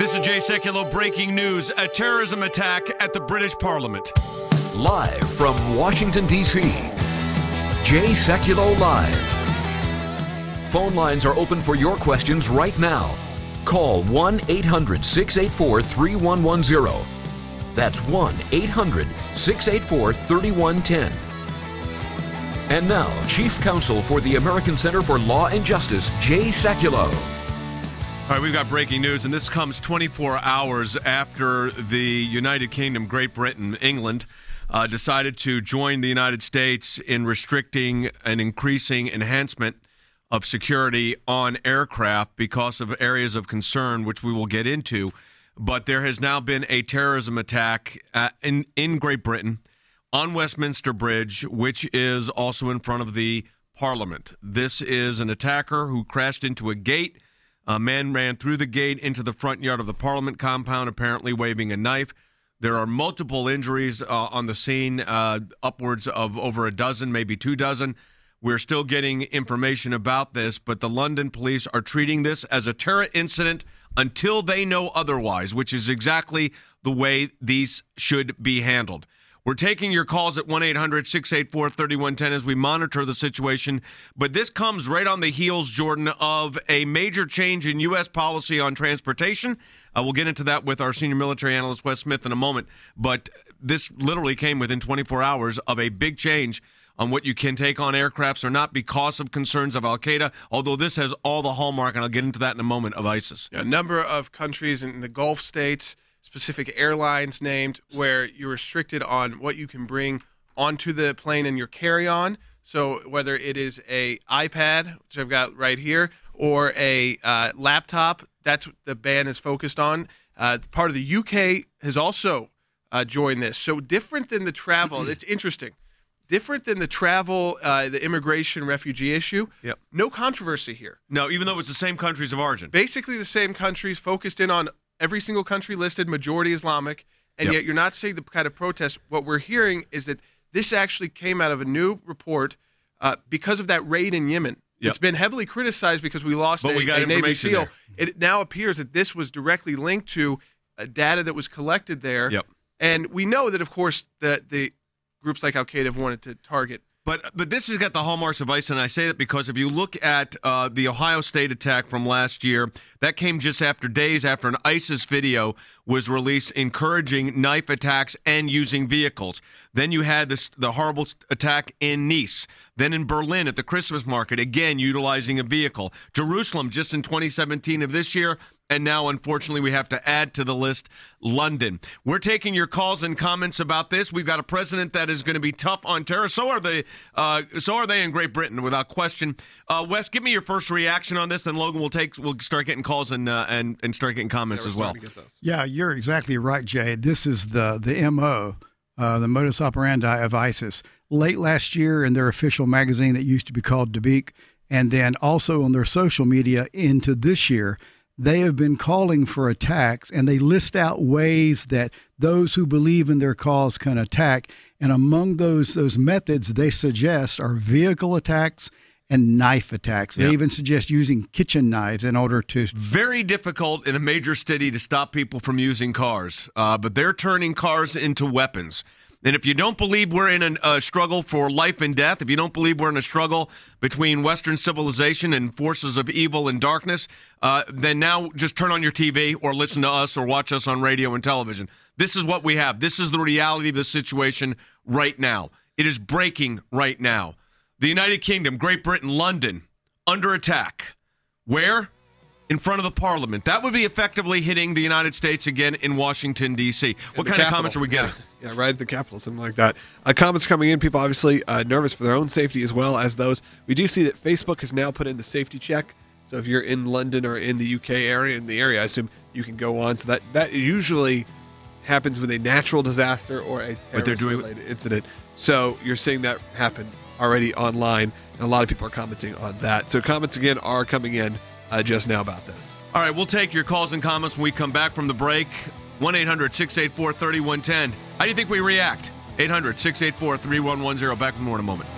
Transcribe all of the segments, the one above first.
This is Jay Sekulow, breaking news. A terrorism attack at the British Parliament. Live from Washington, D.C., Jay Sekulow Live. Phone lines are open for your questions right now. Call 1-800-684-3110. That's 1-800-684-3110. And now, Chief Counsel for the American Center for Law and Justice, Jay Sekulow. All right, we've got breaking news, and this comes 24 hours after the United Kingdom, Great Britain, England, decided to join the United States in restricting and increasing enhancement of security on aircraft because of areas of concern, which we will get into. But there has now been a terrorism attack in Great Britain on Westminster Bridge, which is also in front of the Parliament. This is an attacker who crashed into a gate. A man ran through the gate into the front yard of the Parliament compound, apparently waving a knife. There are multiple injuries on the scene, upwards of over a dozen, maybe 24. We're still getting information about this, but the London police are treating this as a terror incident until they know otherwise, which is exactly the way these should be handled. We're taking your calls at 1-800-684-3110 as we monitor the situation. But this comes right on the heels, Jordan, of a major change in U.S. policy on transportation. We'll get into that with our senior military analyst, Wes Smith, in a moment. But this literally came within 24 hours of a big change on what you can take on aircrafts or not because of concerns of al-Qaeda, although this has all the hallmark, and I'll get into that in a moment, of ISIS. A number of countries in the Gulf states, specific airlines named, where you're restricted on what you can bring onto the plane in your carry-on. So whether it is a iPad, which I've got right here, or a laptop, that's what the ban is focused on. Part of the UK has also joined this. So different than the travel, it's interesting. Different than the travel, the immigration refugee issue. Yep. No controversy here. No, even though it's the same countries of origin. Basically the same countries, focused in on every single country listed, majority Islamic, and yet you're not seeing the kind of protest. What we're hearing is that this actually came out of a new report because of that raid in Yemen. Yep. It's been heavily criticized because we lost a Navy SEAL. It now appears that this was directly linked to data that was collected there. Yep. And we know that, of course, the groups like Al-Qaeda have wanted to target. But this has got the hallmarks of ISIS, and I say that because if you look at the Ohio State attack from last year, that came just after days after an ISIS video was released encouraging knife attacks and using vehicles. Then you had the horrible attack in Nice. Then in Berlin at the Christmas market, again utilizing a vehicle. Jerusalem just in 2017 of this year. And now, unfortunately, we have to add to the list London. We're taking your calls and comments about this. We've got a president that is going to be tough on terror. So are they in Great Britain, without question. Wes, give me your first reaction on this, then Logan we'll start getting calls and start getting comments as well. Yeah, you're exactly right, Jay. This is the MO, the modus operandi of ISIS. Late last year, in their official magazine that used to be called Dabiq, and then also on their social media into this year, they have been calling for attacks, and they list out ways that those who believe in their cause can attack. And among those methods they suggest are vehicle attacks and knife attacks. They even suggest using kitchen knives in order to... Very difficult in a major city to stop people from using cars, but they're turning cars into weapons. And if you don't believe we're in a struggle for life and death, if you don't believe we're in a struggle between Western civilization and forces of evil and darkness, then now just turn on your TV or listen to us or watch us on radio and television. This is what we have. This is the reality of the situation right now. It is breaking right now. The United Kingdom, Great Britain, London, under attack. Where? In front of the Parliament. That would be effectively hitting the United States again in Washington, D.C. What kind of comments are we getting? Yeah, right at the Capitol, something like that. Comments coming in, people obviously nervous for their own safety as well as those. We do see that Facebook has now put in the safety check. So if you're in London or in the UK area, I assume you can go on. So that usually happens with a natural disaster or a terrorist-related incident. So you're seeing that happen already online, and a lot of people are commenting on that. So comments, again, are coming in just now about this. All right, we'll take your calls and comments when we come back from the break. 1-800-684-3110. How do you think we react? 800-684-3110. Back with more in a moment.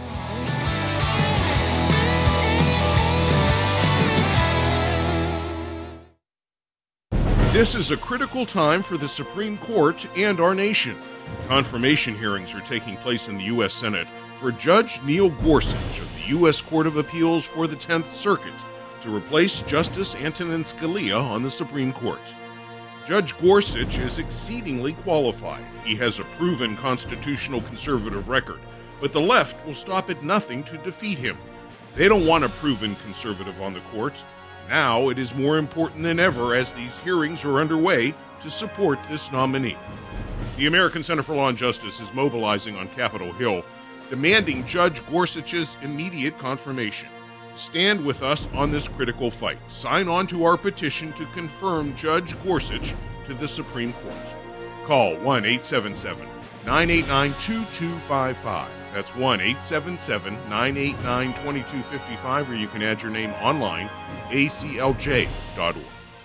This is a critical time for the Supreme Court and our nation. Confirmation hearings are taking place in the U.S. Senate for Judge Neil Gorsuch of the U.S. Court of Appeals for the 10th Circuit to replace Justice Antonin Scalia on the Supreme Court. Judge Gorsuch is exceedingly qualified. He has a proven constitutional conservative record, but the left will stop at nothing to defeat him. They don't want a proven conservative on the court. Now it is more important than ever as these hearings are underway to support this nominee. The American Center for Law and Justice is mobilizing on Capitol Hill, demanding Judge Gorsuch's immediate confirmation. Stand with us on this critical fight. Sign on to our petition to confirm Judge Gorsuch to the Supreme Court. Call 1-877-989-2255. That's 1-877-989-2255, or you can add your name online, aclj.org.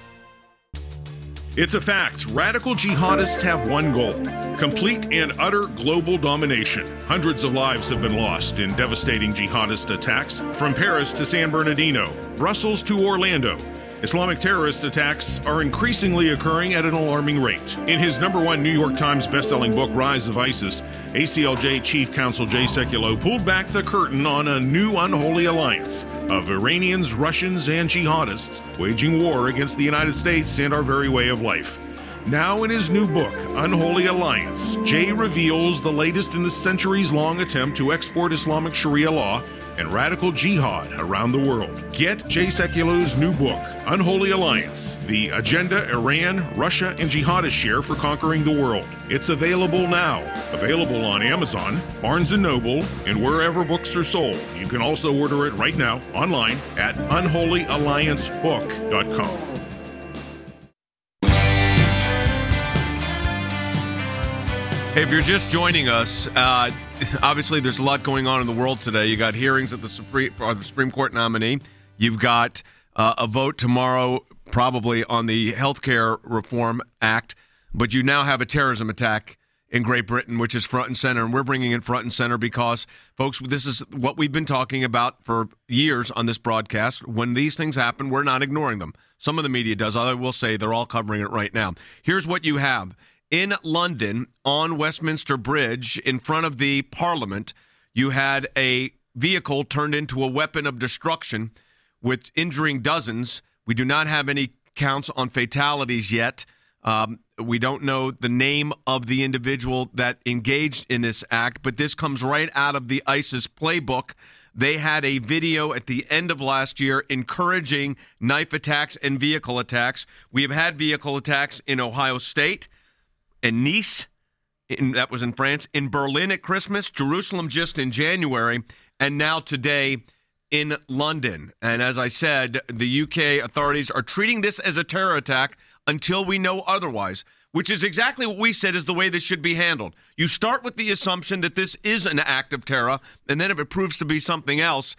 It's a fact. Radical jihadists have one goal: complete and utter global domination. Hundreds of lives have been lost in devastating jihadist attacks, from Paris to San Bernardino, Brussels to Orlando. Islamic terrorist attacks are increasingly occurring at an alarming rate. In his #1 New York Times bestselling book, Rise of ISIS, ACLJ Chief Counsel Jay Sekulow pulled back the curtain on a new unholy alliance of Iranians, Russians, and jihadists waging war against the United States and our very way of life. Now in his new book, Unholy Alliance, Jay reveals the latest in a centuries-long attempt to export Islamic Sharia law and radical jihad around the world. Get Jay Sekulow's new book, Unholy Alliance, The Agenda Iran, Russia, and Jihadists Share for Conquering the World. It's available now. Available on Amazon, Barnes & Noble, and wherever books are sold. You can also order it right now online at unholyalliancebook.com. Hey, if you're just joining us, obviously there's a lot going on in the world today. You got hearings at the Supreme Court nominee. You've got a vote tomorrow probably on the Healthcare Reform Act, but you now have a terrorism attack in Great Britain, which is front and center, and we're bringing it front and center because, folks, this is what we've been talking about for years on this broadcast. When these things happen, we're not ignoring them. Some of the media does. I will say they're all covering it right now. Here's what you have. In London, on Westminster Bridge, in front of the Parliament, you had a vehicle turned into a weapon of destruction with injuring dozens. We do not have any counts on fatalities yet. We don't know the name of the individual that engaged in this act, but this comes right out of the ISIS playbook. They had a video at the end of last year encouraging knife attacks and vehicle attacks. We have had vehicle attacks in Ohio State, in Nice, that was in France, in Berlin at Christmas, Jerusalem just in January, and now today in London. And as I said, the UK authorities are treating this as a terror attack until we know otherwise, which is exactly what we said is the way this should be handled. You start with the assumption that this is an act of terror, and then if it proves to be something else,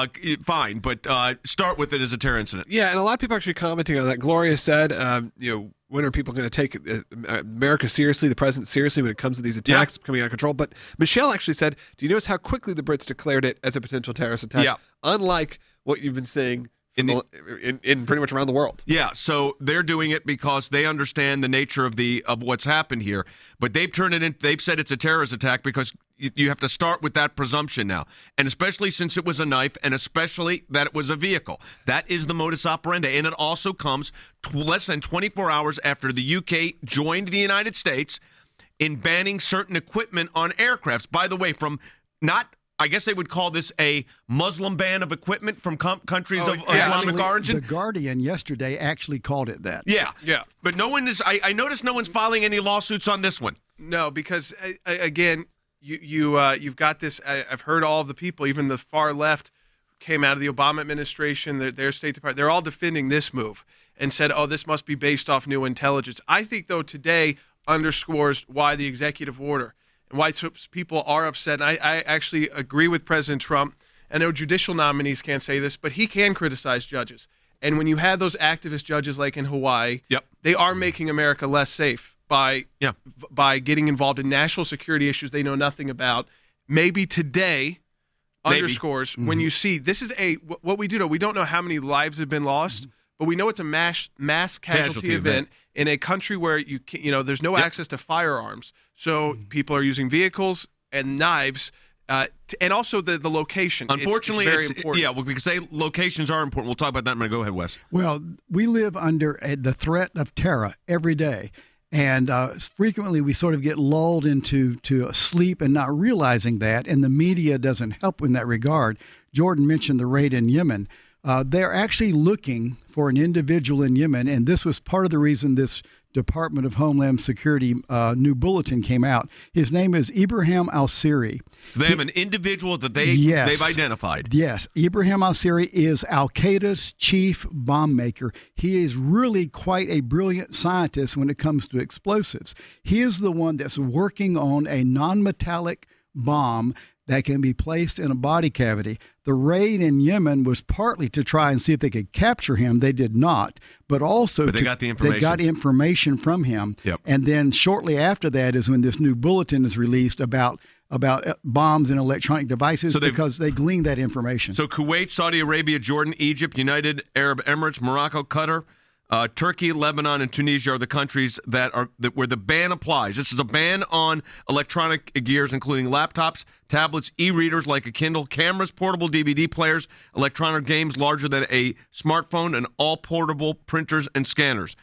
fine, but start with it as a terror incident. Yeah, and a lot of people actually commenting on that. Gloria said, when are people going to take America seriously, the president seriously when it comes to these attacks coming out of control? But Michelle actually said, do you notice how quickly the Brits declared it as a potential terrorist attack? Yeah. Unlike what you've been saying in pretty much around the world. Yeah, so they're doing it because they understand the nature of what's happened here. But they've turned it in. They've said it's a terrorist attack because you have to start with that presumption now, and especially since it was a knife, and especially that it was a vehicle. That is the modus operandi, and it also comes less than 24 hours after the UK joined the United States in banning certain equipment on aircrafts. By the way, from not. I guess they would call this a Muslim ban of equipment from countries of Islamic origin. The Guardian yesterday actually called it that. Yeah. But no one is. I noticed no one's filing any lawsuits on this one. No, because again, you've got this. I've heard all of the people, even the far left, came out of the Obama administration, their State Department. They're all defending this move and said, "Oh, this must be based off new intelligence." I think, though, today underscores why the executive order. And why people are upset. And I actually agree with President Trump. I know judicial nominees can't say this, but he can criticize judges. And when you have those activist judges like in Hawaii, they are making America less safe by getting involved in national security issues they know nothing about. Maybe today underscores when you see this is what we do know. We don't know how many lives have been lost, but we know it's a mass casualty event in a country where there's no access to firearms. So people are using vehicles and knives. And also the location. Unfortunately, it's very important. Yeah, well, because locations are important. We'll talk about that in a minute. Go ahead, Wes. Well, we live under the threat of terror every day. And frequently we sort of get lulled into sleep and not realizing that, and the media doesn't help in that regard. Jordan mentioned the raid in Yemen. They're actually looking for an individual in Yemen, and this was part of the reason this Department of Homeland Security new bulletin came out. His name is Ibrahim al-Siri. So they have an individual that they've identified. Yes. Ibrahim al-Siri is al-Qaeda's chief bomb maker. He is really quite a brilliant scientist when it comes to explosives. He is the one that's working on a non-metallic bomb that can be placed in a body cavity. The raid in Yemen was partly to try and see if they could capture him. They did not, but also they got the information. They got information from him. Yep. And then shortly after that is when this new bulletin is released about bombs and electronic devices, because they gleaned that information. So Kuwait, Saudi Arabia, Jordan, Egypt, United Arab Emirates, Morocco, Qatar, Turkey, Lebanon, and Tunisia are the countries where the ban applies. This is a ban on electronic gears, including laptops, tablets, e-readers like a Kindle, cameras, portable DVD players, electronic games larger than a smartphone, and all portable printers and scanners.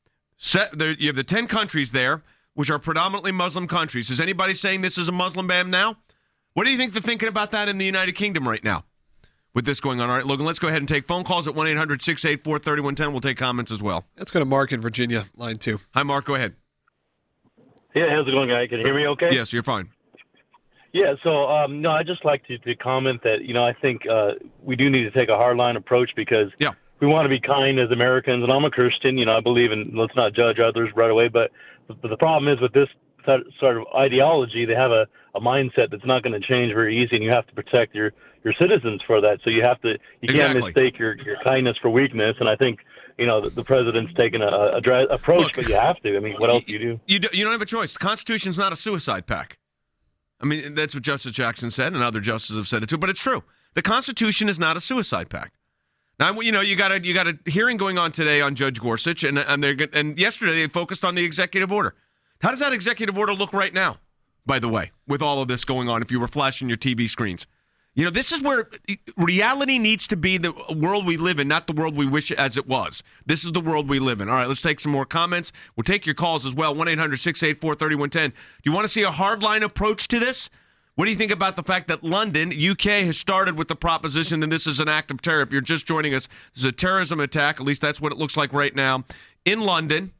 You have the 10 countries there, which are predominantly Muslim countries. Is anybody saying this is a Muslim ban now? What do you think they're thinking about that in the United Kingdom right now? With this going on. All right, Logan, let's go ahead and take phone calls at 1-800-684-3110. We'll take comments as well. Let's go to Mark in Virginia, line 2. Hi, Mark. Go ahead. Yeah, how's it going, guy? Can you hear me okay? Yes, you're fine. Yeah, so, I'd just like to comment that, I think we do need to take a hardline approach because we want to be kind as Americans, and I'm a Christian. I believe in let's not judge others right away, but the problem is with this sort of ideology, they have a mindset that's not going to change very easy, and you have to protect your citizens for that. So you can't mistake your kindness for weakness. And I think, the president's taken a approach, but you have to. I mean, what else do you do? You don't have a choice. The Constitution's not a suicide pact. I mean, that's what Justice Jackson said, and other justices have said it too, but it's true. The Constitution is not a suicide pact. Now, you got a hearing going on today on Judge Gorsuch, and yesterday they focused on the executive order. How does that executive order look right now, by the way, with all of this going on, if you were flashing your TV screens? This is where reality needs to be the world we live in, not the world we wish as it was. This is the world we live in. All right, let's take some more comments. We'll take your calls as well, 1-800-684-3110. Do you want to see a hardline approach to this? What do you think about the fact that London, UK, has started with the proposition that this is an act of terror? If you're just joining us, this is a terrorism attack. At least that's what it looks like right now. In London,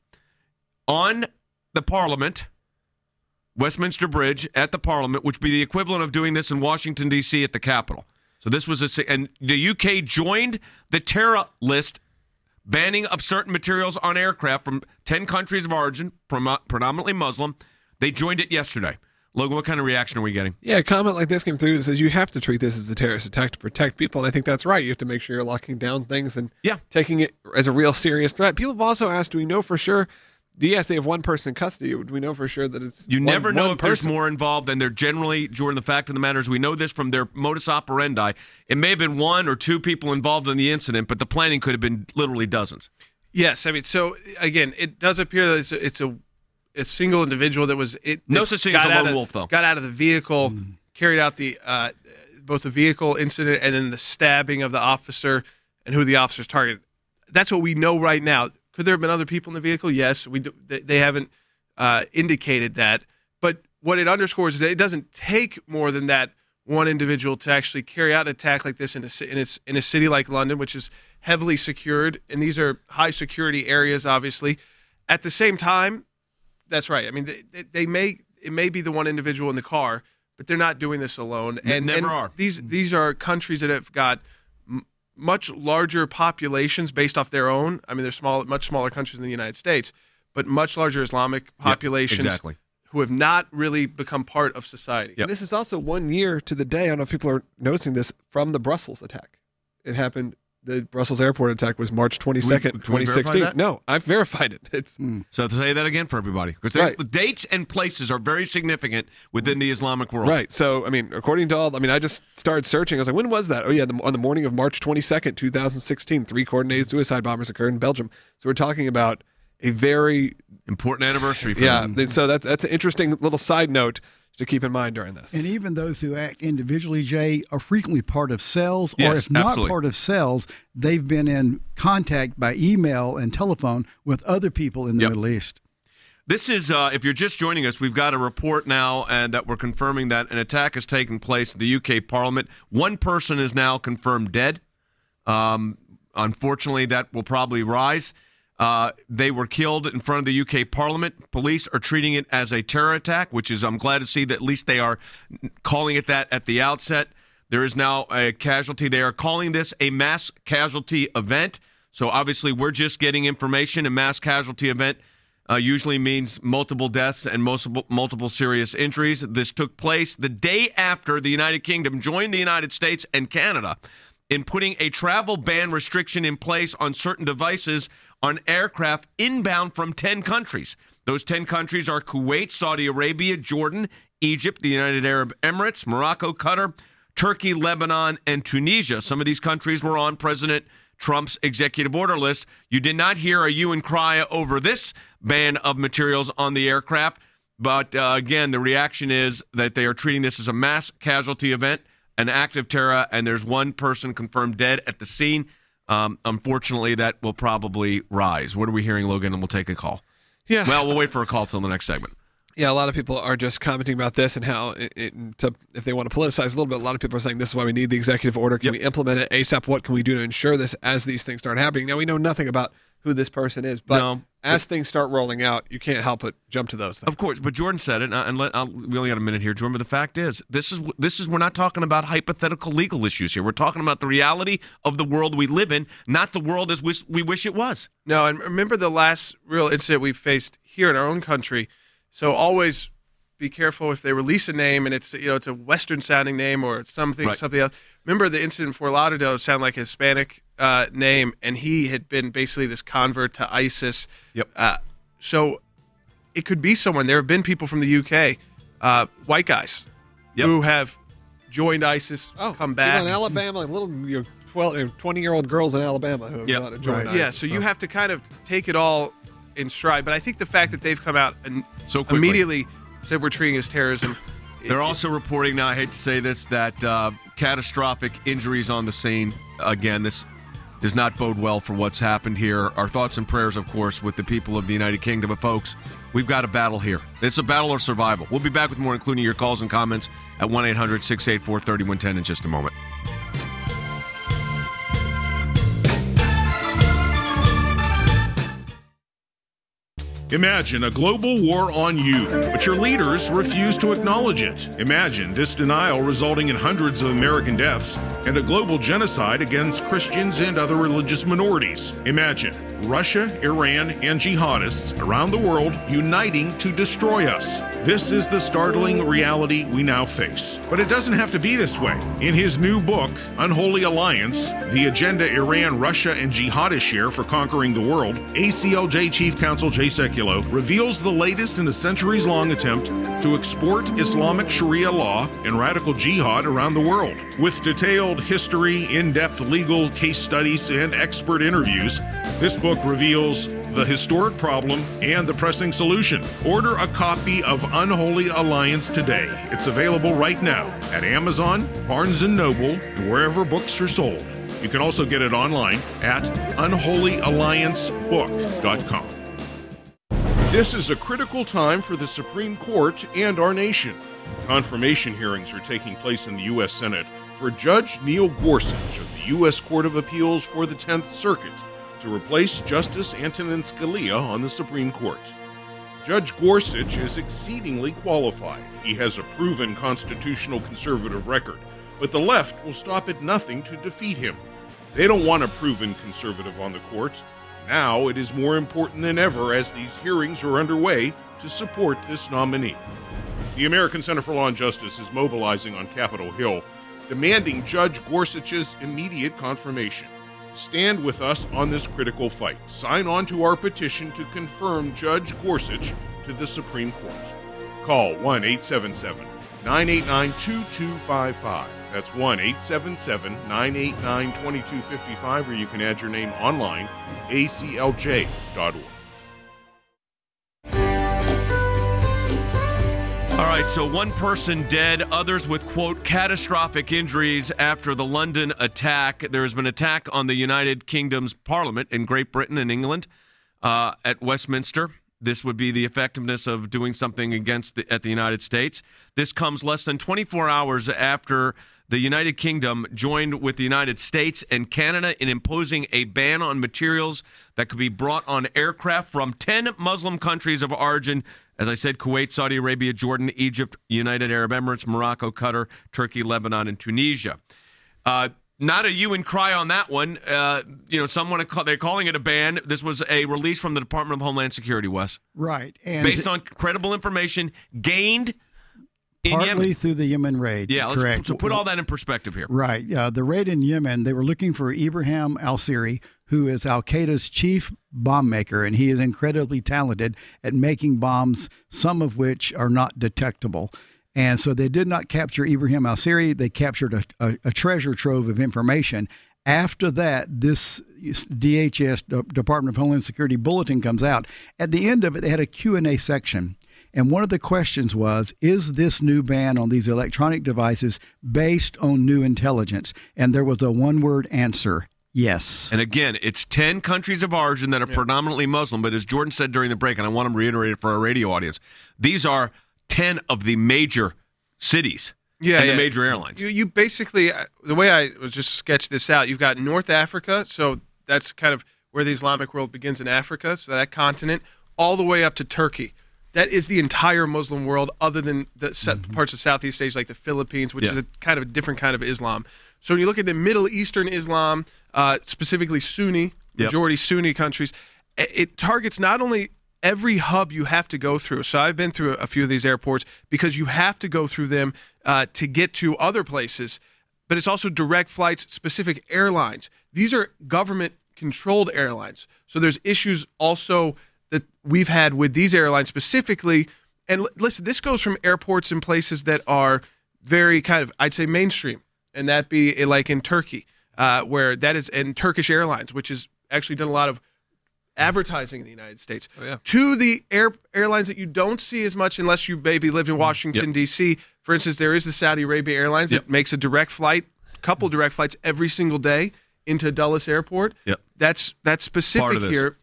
on the Parliament, Westminster Bridge at the Parliament, which would be the equivalent of doing this in Washington, D.C. at the Capitol. So this was and the UK joined the terror list, banning of certain materials on aircraft from 10 countries of origin, predominantly Muslim. They joined it yesterday. Logan, what kind of reaction are we getting? Yeah, a comment like this came through that says you have to treat this as a terrorist attack to protect people, and I think that's right. You have to make sure you're locking down things and taking it as a real serious threat. People have also asked, do we know for sure? Yes, they have one person in custody. Do we know for sure that it's never know if there's more involved, and they're generally, Jordan, the fact of the matter is we know this from their modus operandi. It may have been one or two people involved in the incident, but the planning could have been literally dozens. Yes, I mean, so again, it does appear that it's a single individual that was no such thing as a lone wolf, though. Got out of the vehicle, carried out the both the vehicle incident and then the stabbing of the officer and who the officer's targeted. That's what we know right now. Could there have been other people in the vehicle? Yes, they haven't indicated that. But what it underscores is that it doesn't take more than that one individual to actually carry out an attack like this in a city like London, which is heavily secured, and these are high security areas, obviously. At the same time, that's right. I mean, it may be the one individual in the car, but they're not doing this alone. And never are. These are countries that have got much larger populations based off their own. I mean, they're much smaller countries than the United States, but much larger Islamic populations who have not really become part of society. Yep. This is also 1 year to the day, I don't know if people are noticing this, from the Brussels attack. It happened the Brussels airport attack was March 22nd, Can we verify 2016. that? No, I've verified it. It's So to say that again for everybody, because Right. the dates and places are very significant within the Islamic world. right. So, I mean, according to all, I just started searching. I was like, when was that? Oh, yeah, on the morning of March 22nd, 2016, 3 coordinated suicide bombers occurred in Belgium. So we're talking about a very Important anniversary for them. So that's an interesting little side note to keep in mind during this. And even those who act individually, Jay, are frequently part of cells, or Yes, if not absolutely. part of cells, they've been in contact by email and telephone with other people in the Yep. Middle East. This is, if you're just joining us, we've got a report now and that we're confirming that an attack has taken place in the UK Parliament. One person is now confirmed dead. Unfortunately, that will probably rise. They were killed in front of the UK Parliament. Police are treating it as a terror attack, which is, I'm glad to see that at least they are calling it that at the outset. There is now a casualty. They are calling this a mass casualty event. So obviously we're just getting information. A mass casualty event usually means multiple deaths and multiple serious injuries. This took place the day after the United Kingdom joined the United States and Canada in putting a travel ban restriction in place on certain devices on aircraft inbound from 10 countries. Those 10 countries are Kuwait, Saudi Arabia, Jordan, Egypt, the United Arab Emirates, Morocco, Qatar, Turkey, Lebanon, and Tunisia. Some of these countries were on President Trump's executive order list. You did not hear a hue and cry over this ban of materials on the aircraft. But again, the reaction is that they are treating this as a mass casualty event, an act of terror, and there's one person confirmed dead at the scene. Unfortunately, that will probably rise. What are we hearing, Logan? And we'll take a call. Yeah. Well, we'll wait for a call till the next segment. Yeah, a lot of people are just commenting about this and how, if they want to politicize a little bit, a lot of people are saying this is why we need the executive order. Can we implement it ASAP? What can we do to ensure this as these things start happening? Now, we know nothing about who this person is, but as things start rolling out, you can't help but jump to those things. Of course, but Jordan said it, and we only got a minute here, Jordan, but the fact is, this is we're not talking about hypothetical legal issues here. We're talking about the reality of the world we live in, not the world as we wish it was. No, and remember the last real incident we faced here in our own country. So always be careful if they release a name and it's a Western sounding name or it's something else. Remember the incident in Fort Lauderdale sounded like a Hispanic name, and he had been basically this convert to ISIS. Yep. So it could be someone. There have been people from the UK, white guys, who have joined ISIS, come back. People in Alabama, like little 20-year-old girls in Alabama who have gone to join ISIS. Yeah, so you have to kind of take it all in stride. But I think the fact that they've come out and so quickly immediately said we're treating it as terrorism. They're also reporting now, I hate to say this, that catastrophic injuries on the scene. Again, this does not bode well for what's happened here. Our thoughts and prayers, of course, with the people of the United Kingdom. But, folks, we've got a battle here. It's a battle of survival. We'll be back with more, including your calls and comments at 1-800-684-3110 in just a moment. Imagine a global war on you, but your leaders refuse to acknowledge it. Imagine this denial resulting in hundreds of American deaths and a global genocide against Christians and other religious minorities. Imagine Russia, Iran, and jihadists around the world uniting to destroy us. This is the startling reality we now face. But it doesn't have to be this way. In his new book, Unholy Alliance, The Agenda Iran, Russia, and Jihadists Share for Conquering the World, ACLJ Chief Counsel Jay Sekulow reveals the latest in a centuries-long attempt to export Islamic Sharia law and radical jihad around the world. With detailed history, in-depth legal case studies, and expert interviews, this book reveals the historic problem and the pressing solution. Order a copy of Unholy Alliance today. It's available right now at Amazon, Barnes & Noble, and wherever books are sold. You can also get it online at unholyalliancebook.com. This is a critical time for the Supreme Court and our nation. Confirmation hearings are taking place in the U.S. Senate for Judge Neil Gorsuch of the U.S. Court of Appeals for the 10th Circuit to replace Justice Antonin Scalia on the Supreme Court. Judge Gorsuch is exceedingly qualified. He has a proven constitutional conservative record, but the left will stop at nothing to defeat him. They don't want a proven conservative on the court. Now it is more important than ever as these hearings are underway to support this nominee. The American Center for Law and Justice is mobilizing on Capitol Hill, demanding Judge Gorsuch's immediate confirmation. Stand with us on this critical fight. Sign on to our petition to confirm Judge Gorsuch to the Supreme Court. Call 1-877-989-2255. That's 1-877-989-2255, or you can add your name online, aclj.org. All right, so one person dead, others with, quote, catastrophic injuries after the London attack. There has been an attack on the United Kingdom's Parliament in Great Britain and England at Westminster. This would be the effectiveness of doing something at the United States. This comes less than 24 hours after the United Kingdom joined with the United States and Canada in imposing a ban on materials that could be brought on aircraft from 10 Muslim countries of origin. As I said, Kuwait, Saudi Arabia, Jordan, Egypt, United Arab Emirates, Morocco, Qatar, Turkey, Lebanon, and Tunisia. Not a hue and cry on that one. They're calling it a ban. This was a release from the Department of Homeland Security, Wes. Right. And based on credible information gained in partly Yemen. Through the Yemen raid. Yeah, correct. So put all that in perspective here. Right. The raid in Yemen, they were looking for Ibrahim al-Siri, who is al-Qaeda's chief bomb maker, and he is incredibly talented at making bombs, some of which are not detectable. And so they did not capture Ibrahim al-Siri. They captured a treasure trove of information. After that, this DHS, Department of Homeland Security bulletin comes out. At the end of it, they had a Q&A section. And one of the questions was, is this new ban on these electronic devices based on new intelligence? And there was a one-word answer, yes. And again, it's 10 countries of origin that are predominantly Muslim. But as Jordan said during the break, and I want to reiterate it for our radio audience, these are 10 of the major cities and the major airlines. You basically, the way I was just sketch this out, you've got North Africa, so that's kind of where the Islamic world begins in Africa, so that continent, all the way up to Turkey. That is the entire Muslim world, other than the parts of Southeast Asia, like the Philippines, which is a kind of a different kind of Islam. So when you look at the Middle Eastern Islam, specifically Sunni, majority Sunni countries, it targets not only every hub you have to go through. So I've been through a few of these airports because you have to go through them to get to other places, but it's also direct flights, specific airlines. These are government-controlled airlines. So there's issues also that we've had with these airlines specifically. And listen, this goes from airports in places that are very kind of, I'd say, mainstream, and that be like in Turkey, where that is, and Turkish Airlines, which has actually done a lot of advertising in the United States, to the airlines that you don't see as much unless you maybe live in Washington, D.C. For instance, there is the Saudi Arabia Airlines that makes a couple direct flights every single day into Dulles Airport. That's specific here.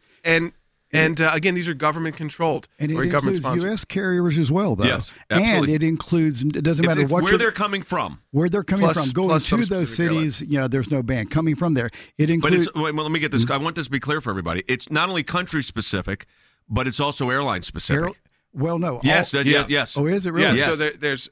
And again, these are government controlled and or it government includes sponsored. U.S. carriers as well, though. Yes, absolutely. And it includes, it doesn't matter what where they're coming from. Where they're coming from. Going plus to those cities, there's no ban. Coming from there. It includes. But let me get this. I want this to be clear for everybody. It's not only country specific, but it's also airline specific. No. Yes. Yes. Oh, is it really? Yeah, so there's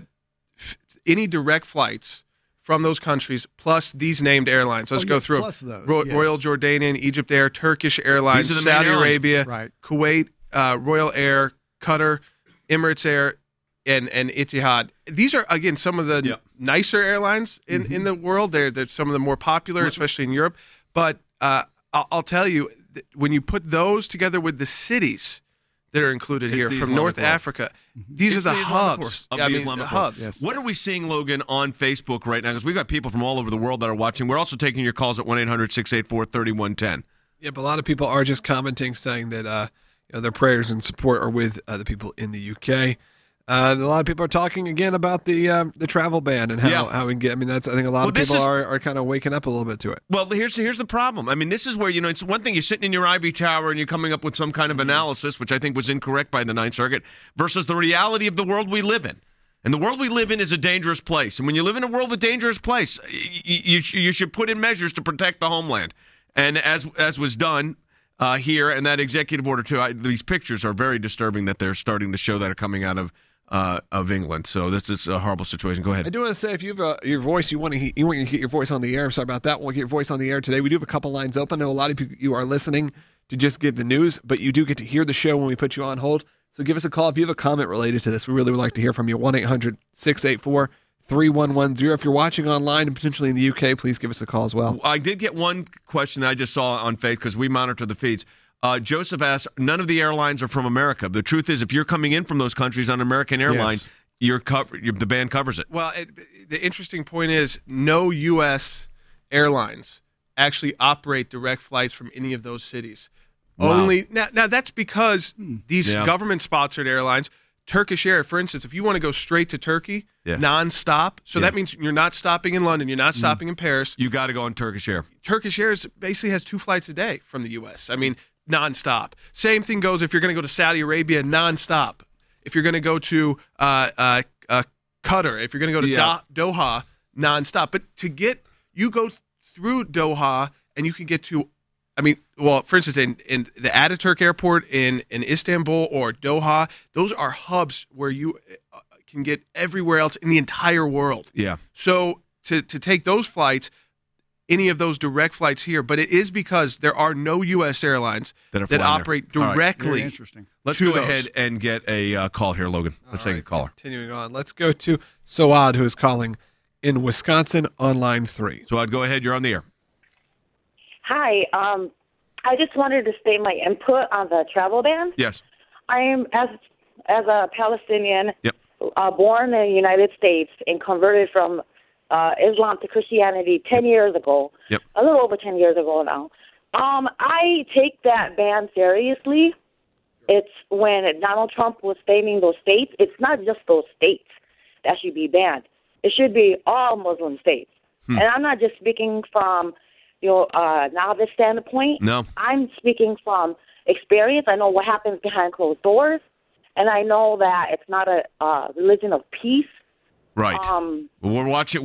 any direct flights from those countries, plus these named airlines. Let's go through plus those, Royal Jordanian, Egypt Air, Turkish Airlines, Saudi Arabia, Kuwait, Royal Air, Qatar, Emirates Air, and Etihad. These are, again, some of the nicer airlines in the world. They're some of the more popular, especially in Europe. But I'll tell you, when you put those together with the cities that are included here from North Africa, these are the hubs. The Islamic hubs. Yes. What are we seeing, Logan, on Facebook right now? Because we've got people from all over the world that are watching. We're also taking your calls at 1-800-684-3110. Yeah, but a lot of people are just commenting, saying that their prayers and support are with the people in the UK. A lot of people are talking again about the travel ban and how we can get. I mean, I think a lot of people are kind of waking up a little bit to it. Well, here's the problem. I mean, this is where it's one thing you're sitting in your Ivy Tower and you're coming up with some kind of analysis, which I think was incorrect by the Ninth Circuit, versus the reality of the world we live in. And the world we live in is a dangerous place. And when you live in a world with a dangerous place, you should put in measures to protect the homeland. And as was done here, and that executive order too. These pictures are very disturbing that they're starting to show that are coming out of England. So this is a horrible situation. Go ahead. I do want to say, if you have your voice, you want to get your voice on the air. I'm sorry about that. We'll get your voice on the air today. We do have a couple lines open. I know a lot of you are listening to just get the news, but you do get to hear the show when we put you on hold. So give us a call if you have a comment related to this. We really would like to hear from you. 1-800-684-3110. 3110. If you're watching online and potentially in the UK, please give us a call as well. I did get one question that I just saw on Facebook because we monitor the feeds. Joseph asked, none of the airlines are from America. The truth is, if you're coming in from those countries on American airline, the ban covers it. Well, the interesting point is no U.S. airlines actually operate direct flights from any of those cities. Wow. Only now that's because these government-sponsored airlines, Turkish Air, for instance, if you want to go straight to Turkey, non-stop, so that means you're not stopping in London, you're not stopping in Paris. You got to go on Turkish Air. Turkish Air basically has 2 flights a day from the U.S. I mean, non-stop. Same thing goes if you're going to go to Saudi Arabia, non-stop. If you're going to go to Qatar, if you're going to go to Doha, non-stop. But you go through Doha and you can get to, for instance, in the Ataturk Airport in Istanbul or Doha, those are hubs where you can get everywhere else in the entire world. Yeah. So to take those flights, any of those direct flights here, but it is because there are no U.S. airlines that operate directly. Interesting. Let's go ahead and get a call here, Logan. Let's take a caller. Continuing on, let's go to Soad, who is calling in Wisconsin on line 3. Soad, go ahead. You're on the air. Hi. I just wanted to state my input on the travel ban. Yes. I am, as a Palestinian, born in the United States and converted from Islam to Christianity 10 years ago, a little over 10 years ago now. I take that ban seriously. It's when Donald Trump was naming those states, it's not just those states that should be banned. It should be all Muslim states. And I'm not just speaking from novice standpoint. No. I'm speaking from experience. I know what happens behind closed doors, and I know that it's not a religion of peace. Right. We're watching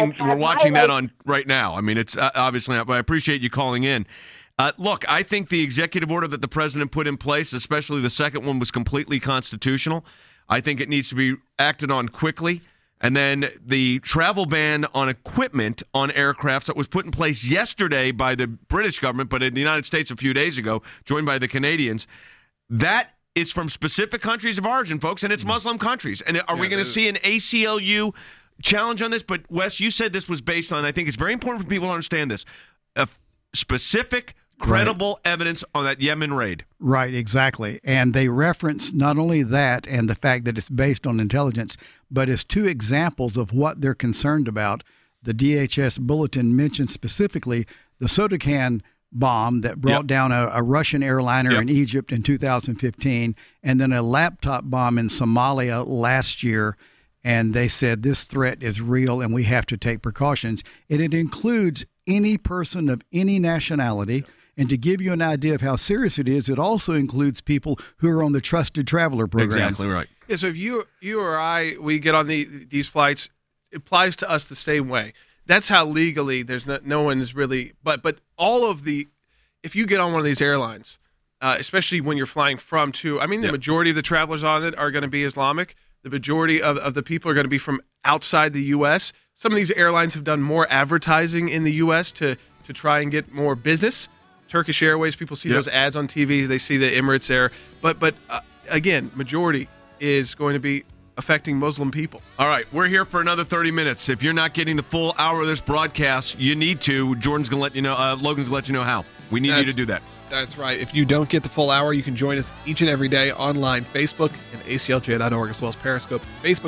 that on right now. I mean, it's obviously. I appreciate you calling in. Look, I think the executive order that the president put in place, especially the second one, was completely constitutional. I think it needs to be acted on quickly. And then the travel ban on equipment on aircraft that was put in place yesterday by the British government, but in the United States a few days ago, joined by the Canadians, that is from specific countries of origin, folks, and it's Muslim countries. And are we going to see an ACLU challenge on this? But, Wes, you said this was based on, I think it's very important for people to understand this, a specific, credible evidence on that Yemen raid. Right, exactly. And they reference not only that and the fact that it's based on intelligence, but it's 2 examples of what they're concerned about. The DHS bulletin mentioned specifically the soda can bomb that brought down a Russian airliner in Egypt in 2015, and then a laptop bomb in Somalia last year. And they said this threat is real and we have to take precautions. And it includes any person of any nationality. And to give you an idea of how serious it is, it also includes people who are on the Trusted Traveler program. Exactly right. Yeah, so if you or I, we get on these flights, it applies to us the same way. That's how legally there's no one's really, but all of if you get on one of these airlines, especially when you're flying from to, the majority of the travelers on it are going to be Islamic. The majority of the people are going to be from outside the U.S. Some of these airlines have done more advertising in the U.S. to try and get more business. Turkish Airways, people see those ads on TV. They see the Emirates there. But again, majority is going to be affecting Muslim people. All right, we're here for another 30 minutes. If you're not getting the full hour of this broadcast, you need to. Jordan's going to let you know. Logan's going to let you know how. We need you to do that. That's right. If you don't get the full hour, you can join us each and every day online, Facebook and ACLJ.org, as well as Periscope,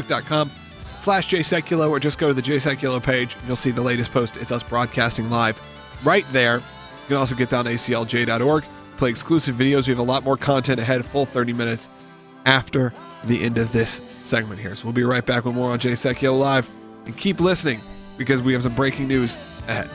Facebook.com/JSeculo, or just go to the JSeculo page. You'll see the latest post is us broadcasting live right there. You can also get down to ACLJ.org, play exclusive videos. We have a lot more content ahead, full 30 minutes after the end of this segment here. So we'll be right back with more on JSeculo Live. And keep listening because we have some breaking news ahead.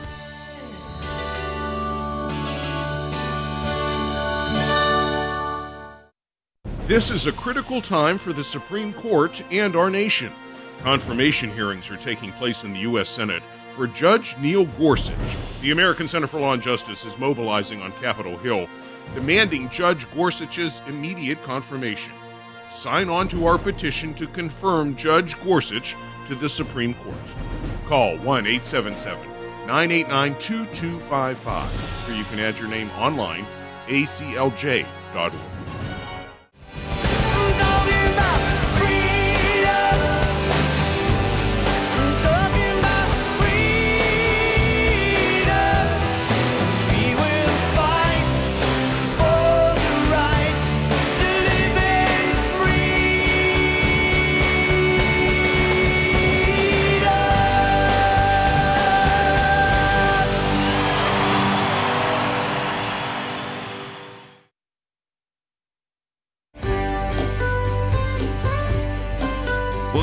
This is a critical time for the Supreme Court and our nation. Confirmation hearings are taking place in the U.S. Senate for Judge Neil Gorsuch. The American Center for Law and Justice is mobilizing on Capitol Hill, demanding Judge Gorsuch's immediate confirmation. Sign on to our petition to confirm Judge Gorsuch to the Supreme Court. Call 1-877-989-2255, or you can add your name online, aclj.org.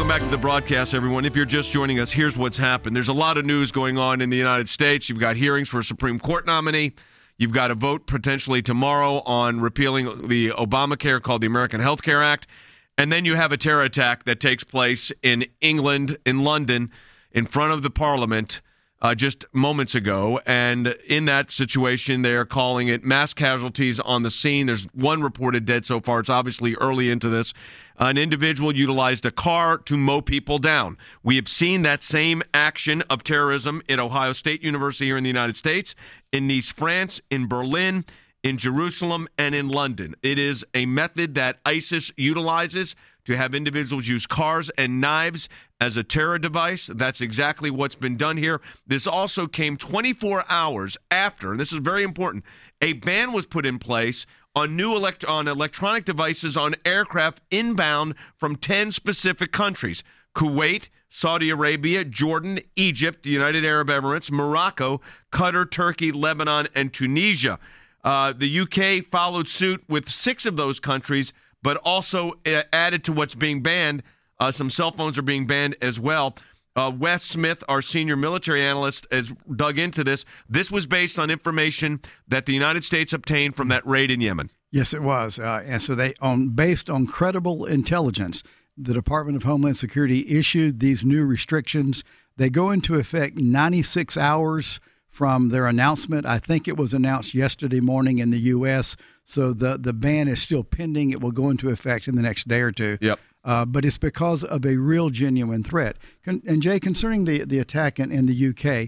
Welcome back to the broadcast, everyone. If you're just joining us, here's what's happened. There's a lot of news going on in the United States. You've got hearings for a Supreme Court nominee. You've got a vote potentially tomorrow on repealing the Obamacare called the American Health Care Act. And then you have a terror attack that takes place in England, in London, in front of the Parliament just moments ago. And in that situation, they're calling it mass casualties on the scene. There's one reported dead so far. It's obviously early into this. An individual utilized a car to mow people down. We have seen that same action of terrorism at Ohio State University here in the United States, in Nice, France, in Berlin, in Jerusalem, and in London. It is a method that ISIS utilizes to have individuals use cars and knives as a terror device. That's exactly what's been done here. This also came 24 hours after, and this is very important, a ban was put in place on electronic devices on aircraft inbound from 10 specific countries: Kuwait, Saudi Arabia, Jordan, Egypt, the United Arab Emirates, Morocco, Qatar, Turkey, Lebanon, and Tunisia. The UK followed suit with 6 of those countries, but also added to what's being banned. Some cell phones are being banned as well. Wes Smith, our senior military analyst, has dug into this. This was based on information that the United States obtained from that raid in Yemen. Yes, it was. And so based on credible intelligence, the Department of Homeland Security issued these new restrictions. They go into effect 96 hours from their announcement. I think it was announced yesterday morning in the U.S., so the ban is still pending. It will go into effect in the next day or two. Yep. But it's because of a real, genuine threat. And Jay, concerning the attack in the UK,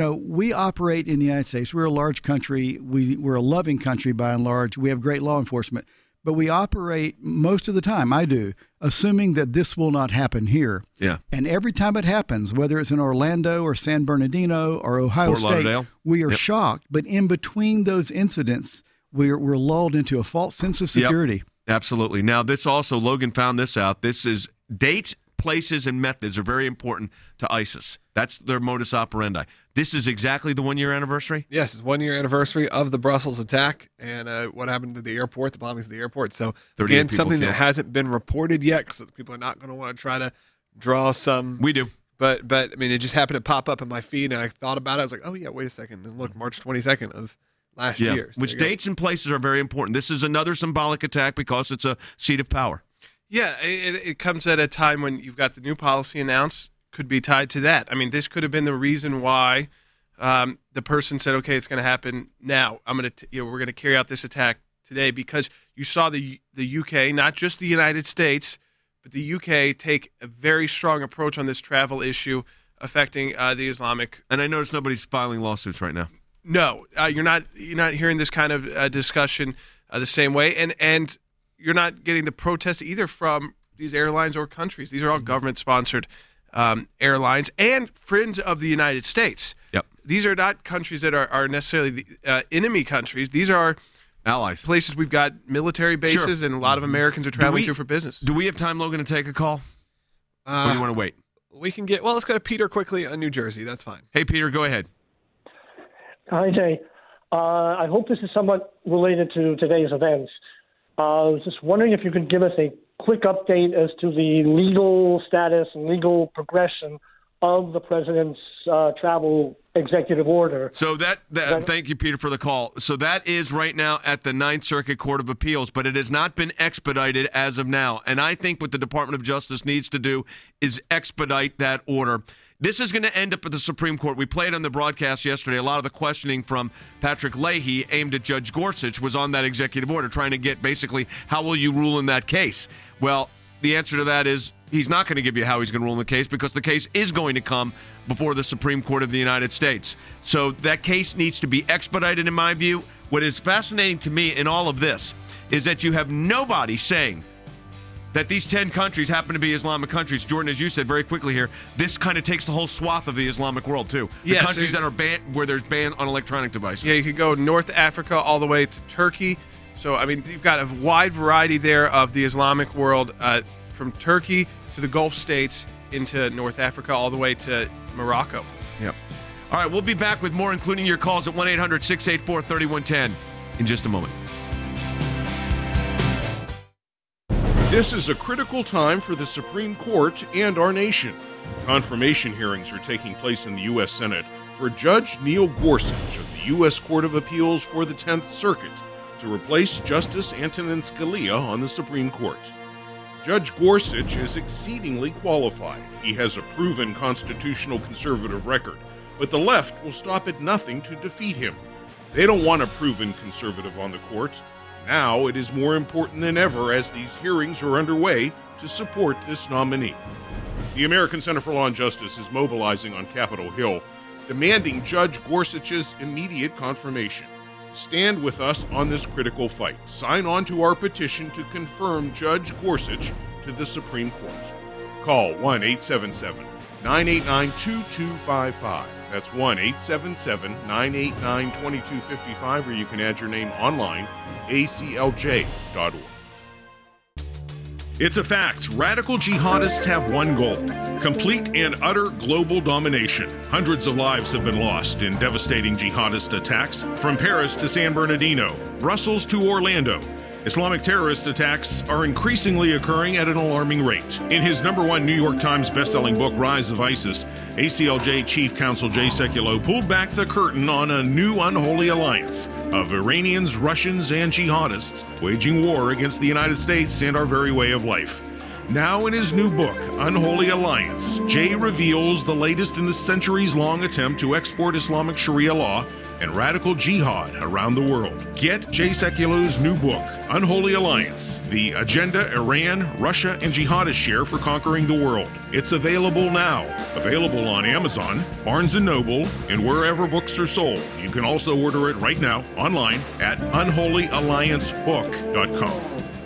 we operate in the United States. We're a large country. We're a loving country by and large. We have great law enforcement. But we operate most of the time, I do, assuming that this will not happen here. Yeah. And every time it happens, whether it's in Orlando or San Bernardino or Ohio Fort State, Lauderdale. we are shocked. But in between those incidents, we're lulled into a false sense of security. Yep. Absolutely. Now, this also, Logan found this out. This is dates, places, and methods are very important to ISIS. That's their modus operandi. This is exactly the 1-year anniversary? Yes, it's 1-year anniversary of the Brussels attack and what happened to the airport, the bombings of the airport. So, again, something that hasn't been reported yet because people are not going to want to try to draw some. We do. But I mean, it just happened to pop up in my feed, and I thought about it. I was like, oh, yeah, wait a second. And look, March 22nd of last year. So which dates and places are very important. This is another symbolic attack because it's a seat of power. Yeah, it comes at a time when you've got the new policy announced, could be tied to that. I mean, this could have been the reason why the person said, okay, it's going to happen now. We're going to carry out this attack today, because you saw the UK, not just the United States, but the UK take a very strong approach on this travel issue affecting the Islamic. And I notice nobody's filing lawsuits right now. No, you're not hearing this kind of discussion the same way, and you're not getting the protests either from these airlines or countries. These are all government-sponsored airlines and friends of the United States. Yep. These are not countries that are necessarily the enemy countries. These are allies, places we've got military bases, sure, and a lot of Americans are traveling to for business. Do we have time, Logan, to take a call? Or do you want to wait? We can let's go to Peter quickly on New Jersey. That's fine. Hey, Peter, go ahead. Hi, Jay. I hope this is somewhat related to today's events. I was just wondering if you could give us a quick update as to the legal status and legal progression of the president's travel executive order. So thank you, Peter, for the call. So that is right now at the Ninth Circuit Court of Appeals, but it has not been expedited as of now. And I think what the Department of Justice needs to do is expedite that order. This is going to end up at the Supreme Court. We played on the broadcast yesterday. A lot of the questioning from Patrick Leahy aimed at Judge Gorsuch was on that executive order, trying to get basically, how will you rule in that case? Well, the answer to that is he's not going to give you how he's going to rule in the case, because the case is going to come before the Supreme Court of the United States. So that case needs to be expedited, in my view. What is fascinating to me in all of this is that you have nobody saying that these 10 countries happen to be Islamic countries. Jordan, as you said very quickly here, this kind of takes the whole swath of the Islamic world, too. The countries that are banned, where there's ban on electronic devices. Yeah, you could go North Africa all the way to Turkey. So, I mean, you've got a wide variety there of the Islamic world, from Turkey to the Gulf states into North Africa all the way to Morocco. Yep. All right, we'll be back with more, including your calls at 1-800-684-3110 in just a moment. This is a critical time for the Supreme Court and our nation. Confirmation hearings are taking place in the U.S. Senate for Judge Neil Gorsuch of the U.S. Court of Appeals for the 10th Circuit to replace Justice Antonin Scalia on the Supreme Court. Judge Gorsuch is exceedingly qualified. He has a proven constitutional conservative record, but the left will stop at nothing to defeat him. They don't want a proven conservative on the court. Now it is more important than ever as these hearings are underway to support this nominee. The American Center for Law and Justice is mobilizing on Capitol Hill, demanding Judge Gorsuch's immediate confirmation. Stand with us on this critical fight. Sign on to our petition to confirm Judge Gorsuch to the Supreme Court. Call 1-877-989-2255. That's 1-877-989-2255, or you can add your name online, aclj.org. It's a fact. Radical jihadists have one goal: complete and utter global domination. Hundreds of lives have been lost in devastating jihadist attacks, from Paris to San Bernardino, Brussels to Orlando. Islamic terrorist attacks are increasingly occurring at an alarming rate. In his #1 New York Times bestselling book, Rise of ISIS, ACLJ Chief Counsel Jay Sekulow pulled back the curtain on a new unholy alliance of Iranians, Russians, and jihadists waging war against the United States and our very way of life. Now in his new book, Unholy Alliance, Jay reveals the latest in the centuries-long attempt to export Islamic Sharia law and radical jihad around the world. Get Jay Sekulow's new book, Unholy Alliance, The Agenda Iran, Russia, and Jihadists Share for Conquering the World. It's available now. Available on Amazon, Barnes & Noble, and wherever books are sold. You can also order it right now online at unholyalliancebook.com.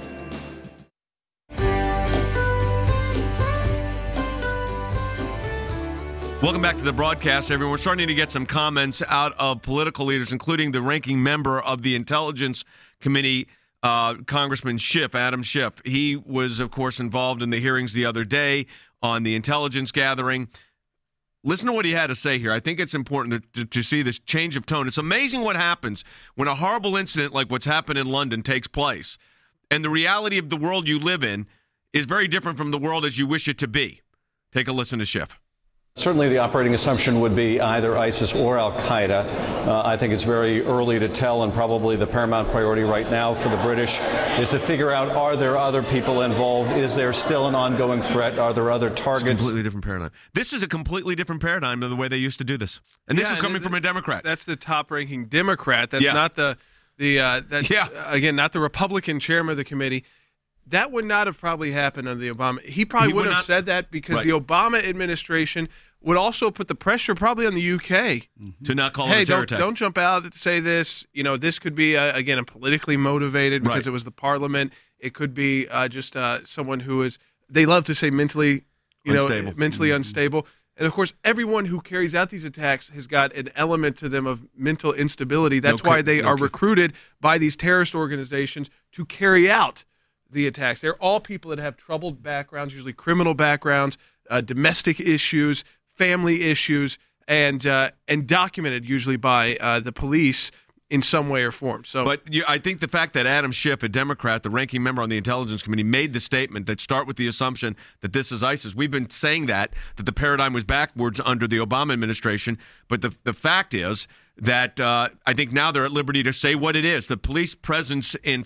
Welcome back to the broadcast, everyone. We're starting to get some comments out of political leaders, including the ranking member of the Intelligence Committee, Congressman Schiff, Adam Schiff. He was, of course, involved in the hearings the other day on the intelligence gathering. Listen to what he had to say here. I think it's important to see this change of tone. It's amazing what happens when a horrible incident like what's happened in London takes place, and the reality of the world you live in is very different from the world as you wish it to be. Take a listen to Schiff. Certainly the operating assumption would be either ISIS or al-Qaeda. I think it's very early to tell, and probably the paramount priority right now for the British is to figure out, are there other people involved? Is there still an ongoing threat? Are there other targets? It's a completely different paradigm. This is a completely different paradigm than the way they used to do this. And this is coming from a Democrat. That's the top-ranking Democrat. That's not again, not the Republican chairman of the committee. That would not have probably happened under the Obama. He probably wouldn't have said that because the Obama administration would also put the pressure probably on the UK to not call it a terror attack. Don't jump out to say this. You know, this could be again a politically motivated because it was the Parliament. It could be just someone who is. They love to say mentally unstable. And of course, everyone who carries out these attacks has got an element to them of mental instability. That's why they are recruited by these terrorist organizations to carry out the attacks. They're all people that have troubled backgrounds, usually criminal backgrounds, domestic issues, family issues, and documented usually by the police in some way or form. But I think the fact that Adam Schiff, a Democrat, the ranking member on the Intelligence Committee, made the statement that start with the assumption that this is ISIS. We've been saying that the paradigm was backwards under the Obama administration, but the fact is that I think now they're at liberty to say what it is. The police presence in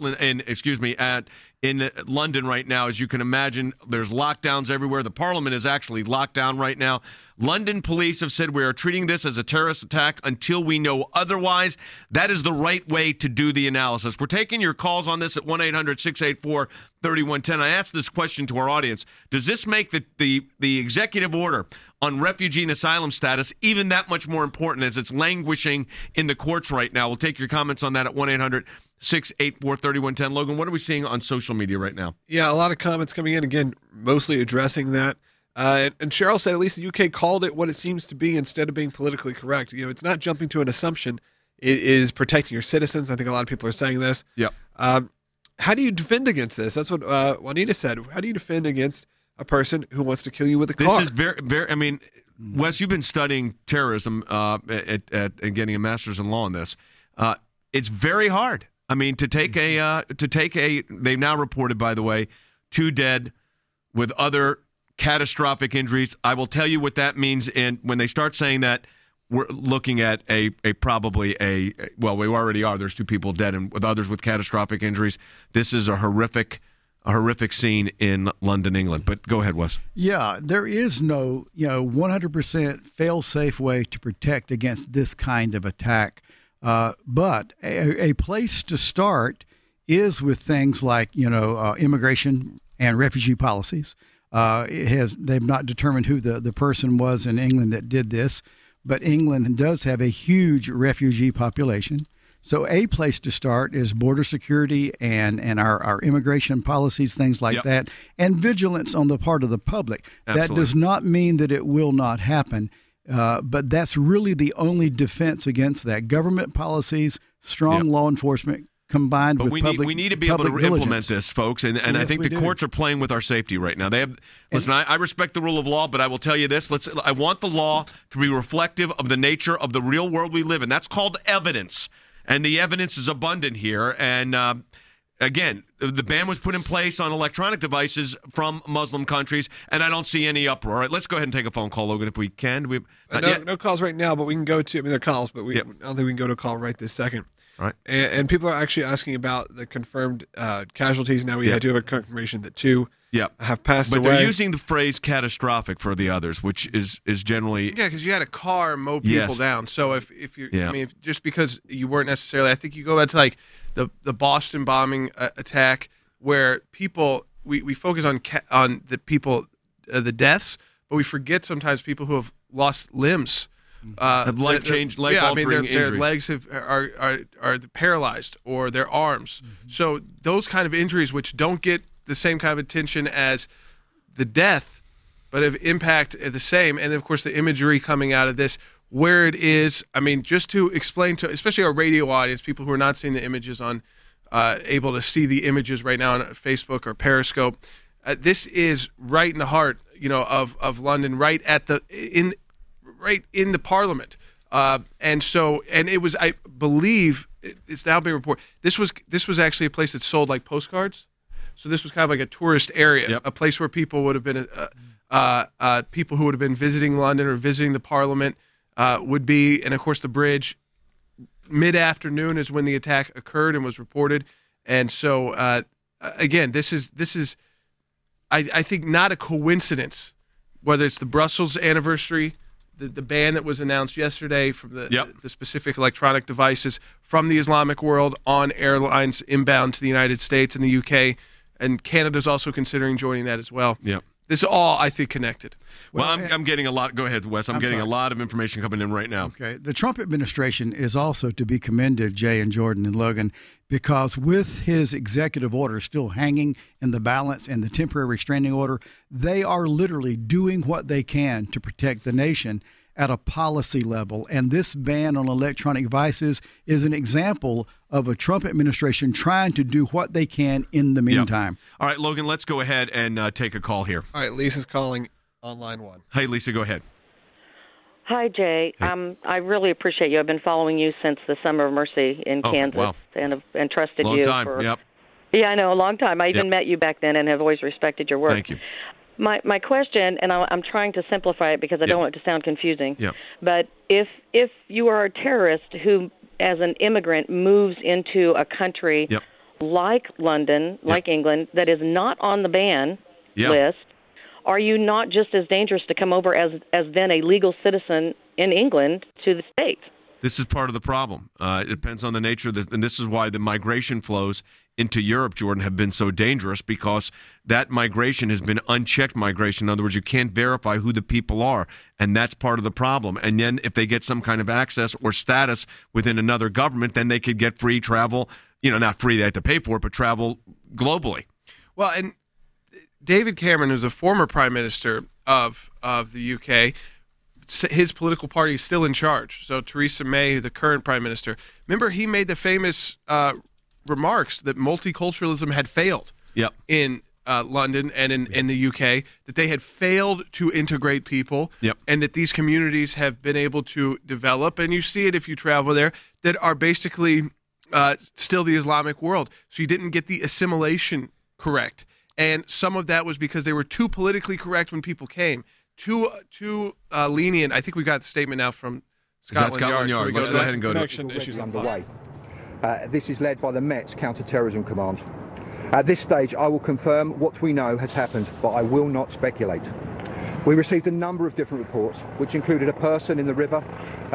in London right now, as you can imagine, there's lockdowns everywhere. The Parliament is actually locked down right now. London police have said we are treating this as a terrorist attack until we know otherwise. That is the right way to do the analysis. We're taking your calls on this at 1-800-684-3110. I asked this question to our audience. Does this make the executive order on refugee and asylum status even that much more important as it's languishing in the courts right now? We'll take your comments on that at 1-800-684-3110. Logan, what are we seeing on social media right now? Yeah, a lot of comments coming in, again, mostly addressing that. And Cheryl said at least the UK called it what it seems to be instead of being politically correct. You know, it's not jumping to an assumption. It is protecting your citizens. I think a lot of people are saying this. Yeah. How do you defend against this? That's what Juanita said. How do you defend against a person who wants to kill you with a car? This is very, very, I mean, Wes, you've been studying terrorism and getting a master's in law on this. It's very hard. I mean, they've now reported, by the way, 2 dead with other catastrophic injuries. I will tell you what that means. And when they start saying that, we're looking at probably well, we already are. There's 2 people dead and with others with catastrophic injuries. This is a horrific scene in London, England. But go ahead, Wes. Yeah, there is no 100% fail-safe way to protect against this kind of attack. But a place to start is with things like immigration and refugee policies. They've not determined who the person was in England that did this, but England does have a huge refugee population. So a place to start is border security and our immigration policies, things like that, and vigilance on the part of the public. Absolutely. That does not mean that it will not happen, but that's really the only defense against that. Government policies, strong law enforcement, combined with public we need to be able to implement this, folks, and yes, I think the courts are playing with our safety right now. They have listen. I respect the rule of law, but I will tell you this: I want the law to be reflective of the nature of the real world we live in. That's called evidence, and the evidence is abundant here. And again, the ban was put in place on electronic devices from Muslim countries, and I don't see any uproar. All right, let's go ahead and take a phone call, Logan, if we can. No calls right now, but we can go to. I mean, there are calls, but I don't think we can go to a call right this second. All right. And people are actually asking about the confirmed casualties. Now we do have a confirmation that 2 have passed away. But they're using the phrase catastrophic for the others, which is generally... Yeah, because you had a car mow people down. So if you're... I mean, just because you weren't necessarily... I think you go back to like the Boston bombing attack where people... We focus on the people, the deaths, but we forget sometimes people who have lost limbs. Have life-altering injuries. Their legs are paralyzed or their arms. Mm-hmm. So those kind of injuries, which don't get the same kind of attention as the death, but have impact the same. And of course, the imagery coming out of this, where it is. I mean, just to explain to, especially our radio audience, people who are not seeing the images able to see the images right now on Facebook or Periscope. This is right in the heart, of London, right in the Parliament, and it was, I believe, it's now being reported. This was actually a place that sold like postcards, so this was kind of like a tourist area, a place where people would have been, people who would have been visiting London or visiting the Parliament would be, and of course the bridge. Mid-afternoon is when the attack occurred and was reported, and so again, this is, I think, not a coincidence, whether it's the Brussels anniversary. The ban that was announced yesterday from the specific electronic devices from the Islamic world on airlines inbound to the United States and the UK, and Canada's also considering joining that as well. Yeah. This is all, I think, connected. Well, I'm getting a lot. Go ahead, Wes. I'm getting a lot of information coming in right now. Okay. The Trump administration is also to be commended, Jay and Jordan and Logan, because with his executive order still hanging in the balance and the temporary restraining order, they are literally doing what they can to protect the nation at a policy level. And this ban on electronic devices is an example of a Trump administration trying to do what they can in the meantime. Yep. All right, Logan, let's go ahead and take a call here. All right, Lisa's calling on line 1. Hey, Lisa, go ahead. Hi, Jay. Hey. I really appreciate you. I've been following you since the Summer of Mercy in Kansas, wow. and trusted Long you. time. For, yep. Yeah, I know, a long time. I even met you back then and have always respected your work. Thank you. My question, and I'm trying to simplify it because I don't want it to sound confusing, but if you are a terrorist who, as an immigrant, moves into a country like London, like England, that is not on the ban list, are you not just as dangerous to come over as then a legal citizen in England to the States? This is part of the problem. It depends on the nature of this, and this is why the migration flows into Europe, Jordan, have been so dangerous, because that migration has been unchecked migration. In other words, you can't verify who the people are, and that's part of the problem. And then if they get some kind of access or status within another government, then they could get free travel, not free, they have to pay for it, but travel globally. Well, and David Cameron, who's a former prime minister of the UK, his political party is still in charge. So Theresa May, the current prime minister, remember he made the famous remarks that multiculturalism had failed in London and in the UK, that they had failed to integrate people, and that these communities have been able to develop. And you see it if you travel there, that are basically still the Islamic world. So you didn't get the assimilation correct. And some of that was because they were too politically correct when people came, too lenient. I think we got the statement now from Scotland Yard. Let's go ahead and go to issues underway. This is led by the Met's Counter-Terrorism Command. At this stage, I will confirm what we know has happened, but I will not speculate. We received a number of different reports, which included a person in the river,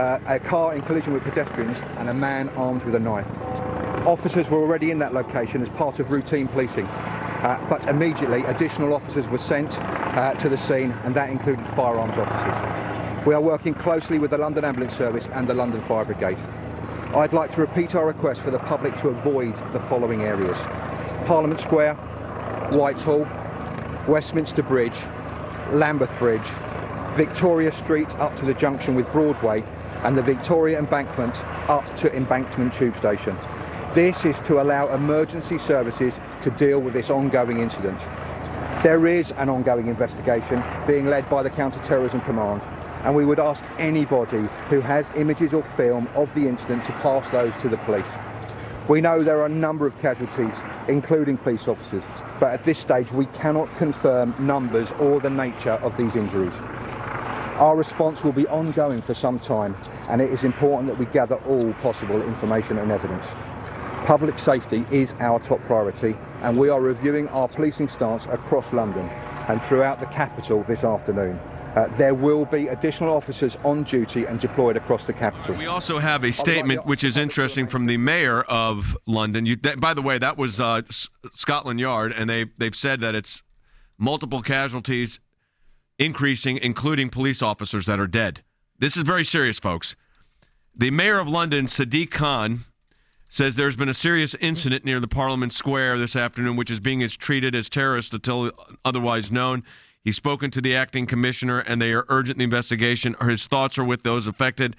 a car in collision with pedestrians, and a man armed with a knife. Officers were already in that location as part of routine policing, but immediately additional officers were sent to the scene, and that included firearms officers. We are working closely with the London Ambulance Service and the London Fire Brigade. I'd like to repeat our request for the public to avoid the following areas: Parliament Square, Whitehall, Westminster Bridge, Lambeth Bridge, Victoria Street up to the junction with Broadway, and the Victoria Embankment up to Embankment Tube Station. This is to allow emergency services to deal with this ongoing incident. There is an ongoing investigation being led by the Counter-Terrorism Command, and we would ask anybody who has images or film of the incident to pass those to the police. We know there are a number of casualties, including police officers, but at this stage we cannot confirm numbers or the nature of these injuries. Our response will be ongoing for some time, and it is important that we gather all possible information and evidence. Public safety is our top priority, and we are reviewing our policing stance across London and throughout the capital this afternoon. There will be additional officers on duty and deployed across the capital. We also have a statement which is interesting from the mayor of London. By the way, that was Scotland Yard, and they've said that it's multiple casualties increasing, including police officers that are dead. This is very serious, folks. The mayor of London, Sadiq Khan, says there's been a serious incident near the Parliament Square this afternoon, which is being treated as terrorist until otherwise known. He's spoken to the acting commissioner, and they are urgent the investigation. His thoughts are with those affected.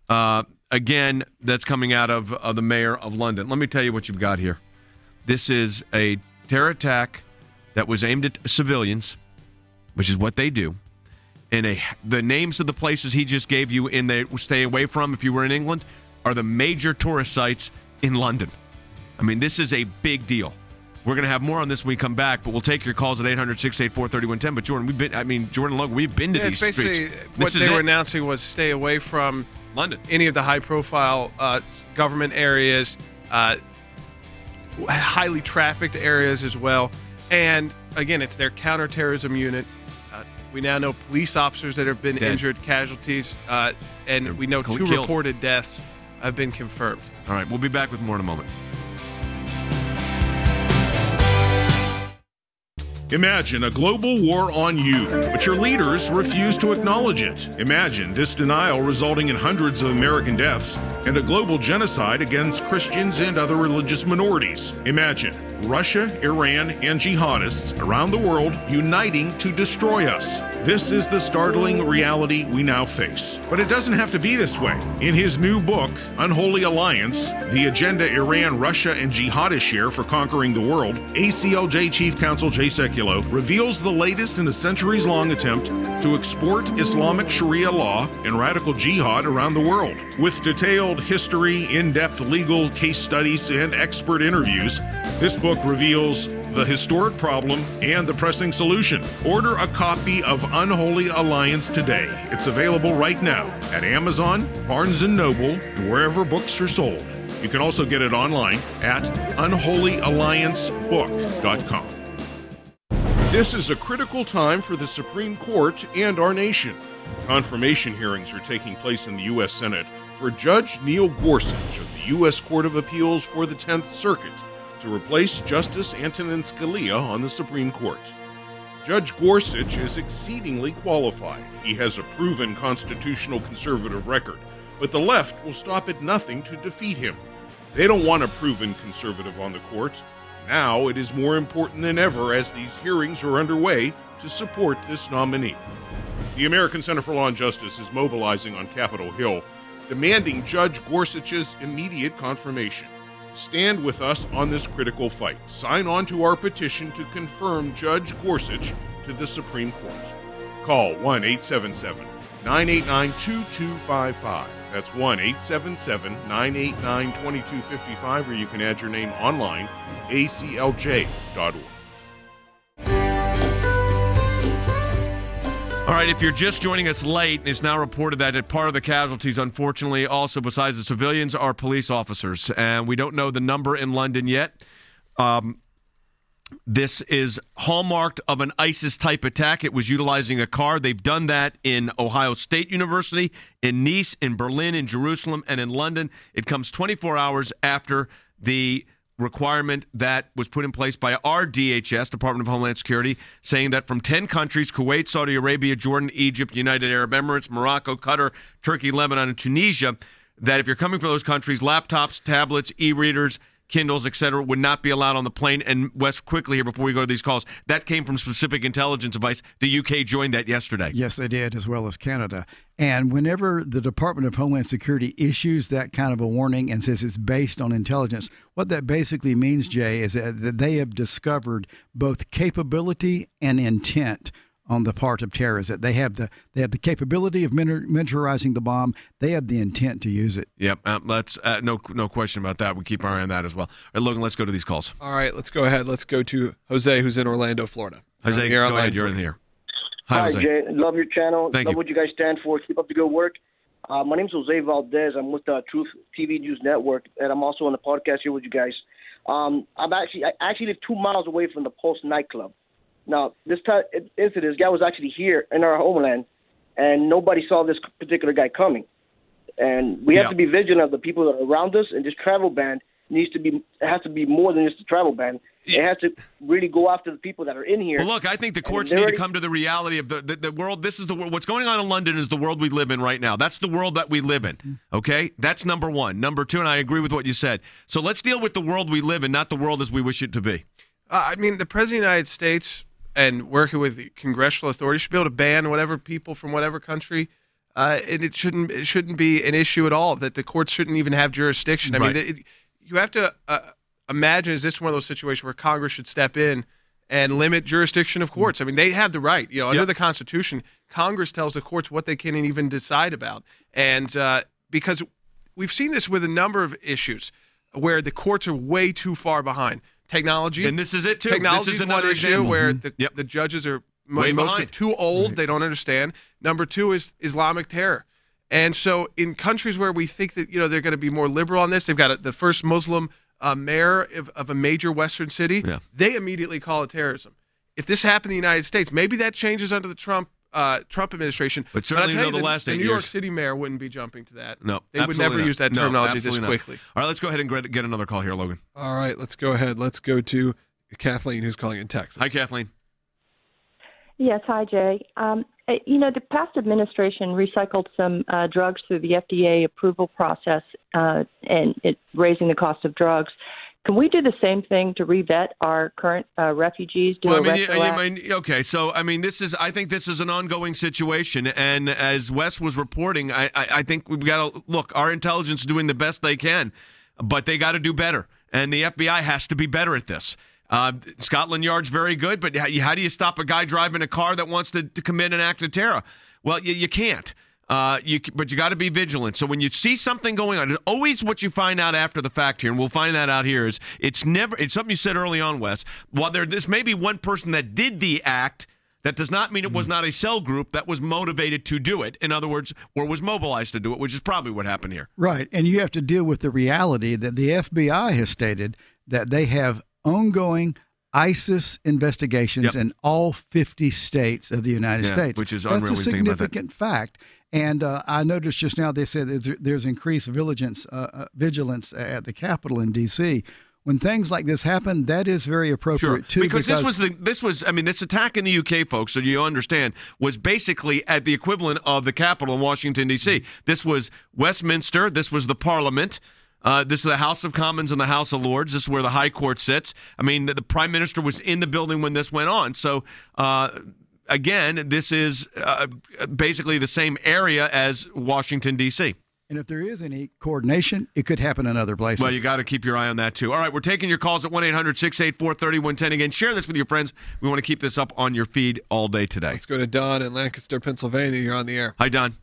Again, that's coming out of the mayor of London. Let me tell you what you've got here. This is a terror attack that was aimed at civilians, which is what they do. And the names of the places he just gave you in the stay away from, if you were in England, are the major tourist sites in London. I mean, this is a big deal. We're going to have more on this when we come back, but we'll take your calls at 800-684-3110. But Jordan Logan, we've been to these streets. Basically, what they were announcing was stay away from London, any of the high-profile government areas, highly trafficked areas as well. And again, it's their counterterrorism unit. We now know police officers that have been injured, casualties, and we know two reported deaths have been confirmed. All right, we'll be back with more in a moment. Imagine a global war on you, but your leaders refuse to acknowledge it. Imagine this denial resulting in hundreds of American deaths and a global genocide against Christians and other religious minorities. Imagine Russia, Iran, and jihadists around the world uniting to destroy us. This is the startling reality we now face. But it doesn't have to be this way. In his new book, Unholy Alliance, The Agenda Iran, Russia, and Jihadists Share for Conquering the World, ACLJ Chief Counsel Jay Sekulow reveals the latest in a centuries-long attempt to export Islamic Sharia law and radical jihad around the world. With detailed history, in-depth legal case studies, and expert interviews, this book reveals the historic problem and the pressing solution. Order a copy of Unholy Alliance today. It's available right now at Amazon, Barnes & Noble, and wherever books are sold. You can also get it online at unholyalliancebook.com. This is a critical time for the Supreme Court and our nation. Confirmation hearings are taking place in the U.S. Senate for Judge Neil Gorsuch of the U.S. Court of Appeals for the 10th Circuit to replace Justice Antonin Scalia on the Supreme Court. Judge Gorsuch is exceedingly qualified. He has a proven constitutional conservative record, but the left will stop at nothing to defeat him. They don't want a proven conservative on the court. Now it is more important than ever as these hearings are underway to support this nominee. The American Center for Law and Justice is mobilizing on Capitol Hill, demanding Judge Gorsuch's immediate confirmation. Stand with us on this critical fight. Sign on to our petition to confirm Judge Gorsuch to the Supreme Court. Call 1-877-989-2255. That's 1-877-989-2255, or you can add your name online, aclj.org. All right, if you're just joining us late, it's now reported that part of the casualties, unfortunately, also besides the civilians, are police officers. And we don't know the number in London yet. This is hallmarked of an ISIS-type attack. It was utilizing a car. They've done that in Ohio State University, in Nice, in Berlin, in Jerusalem, and in London. It comes 24 hours after the requirement that was put in place by our DHS, Department of Homeland Security, saying that from 10 countries, Kuwait, Saudi Arabia, Jordan, Egypt, United Arab Emirates, Morocco, Qatar, Turkey, Lebanon, and Tunisia, that if you're coming from those countries, laptops, tablets, e-readers, Kindles, etc., would not be allowed on the plane. And Wes, quickly here before we go to these calls, that came from specific intelligence advice. The UK joined that yesterday. Yes, they did, as well as Canada. And whenever the Department of Homeland Security issues that kind of a warning and says it's based on intelligence, what that basically means, Jay, is that they have discovered both capability and intent on the part of terrorists. That they have the capability of miniaturizing the bomb. They have the intent to use it. Yep, that's no question about that. We keep our eye on that as well. All right, Logan, let's go to these calls. All right, let's go ahead. Let's go to Jose, who's in Orlando, Florida. Jose, go ahead. You're in here. Hi, Jay. Love your channel. Thank Love you. what you guys stand for. Keep up the good work. My name's Jose Valdez. I'm with the Truth TV News Network, and I'm also on the podcast here with you guys. I actually live 2 miles away from the Pulse nightclub. Now, this incident, this guy was actually here in our homeland, and nobody saw this particular guy coming. And we have to be vigilant of the people that are around us, and this travel ban has to be more than just a travel ban. It has to really go after the people that are in here. Well, look, I think the courts need to come to the reality of the world. This is the world. What's going on in London is the world we live in right now. That's the world that we live in, okay? That's number one. Number two, and I agree with what you said. So let's deal with the world we live in, not the world as we wish it to be. I mean, the President of the United States and working with the congressional authorities should be able to ban whatever people from whatever country, and it shouldn't be an issue at all, that the courts shouldn't even have jurisdiction. I mean, you have to imagine, is this one of those situations where Congress should step in and limit jurisdiction of courts? I mean, they have the right. Under the Constitution, Congress tells the courts what they can even decide about. And because we've seen this with a number of issues where the courts are way too far behind. Technology. And this is it, too. Technology this is one issue example. where the judges are mostly too old. They don't understand. Number two is Islamic terror. And so in countries where we think that they're going to be more liberal on this, they've got the first Muslim mayor of a major Western city. Yeah. They immediately call it terrorism. If this happened in the United States, maybe that changes under the Trump administration. But certainly I'll tell you, the last 8 years. The New York City mayor wouldn't be jumping to that. No, they would never use that terminology this quickly. All right, let's go ahead and get another call here, Logan. All right, let's go ahead. Let's go to Kathleen, who's calling in Texas. Hi, Kathleen. Yes, hi, Jay. The past administration recycled some drugs through the FDA approval process and it raising the cost of drugs. Can we do the same thing to revet our current refugees? Okay. So, I think this is an ongoing situation. And as Wes was reporting, I think we've got to look, our intelligence is doing the best they can, but they got to do better. And the FBI has to be better at this. Scotland Yard's very good, but how do you stop a guy driving a car that wants to commit an act of terror? Well, you can't. But you got to be vigilant. So when you see something going on, and always what you find out after the fact here, and we'll find that out here, is it's something you said early on, Wes. While this may be one person that did the act, that does not mean it was not a cell group that was motivated to do it. In other words, or was mobilized to do it, which is probably what happened here. Right. And you have to deal with the reality that the FBI has stated that they have ongoing ISIS investigations in all 50 states of the United States. Which is unreal. That's a significant fact. And I noticed just now they said there's increased vigilance at the Capitol in D.C. When things like this happen, that is very appropriate too. Because this attack in the UK, folks, so you understand, was basically at the equivalent of the Capitol in Washington D.C. This was Westminster. This was the Parliament. This is the House of Commons and the House of Lords. This is where the High Court sits. I mean, the Prime Minister was in the building when this went on. So, again, this is basically the same area as Washington, D.C. And if there is any coordination, it could happen in other places. Well, you got to keep your eye on that, too. All right, we're taking your calls at 1-800-684-3110. Again, share this with your friends. We want to keep this up on your feed all day today. Let's go to Don in Lancaster, Pennsylvania. You're on the air. Hi, Don.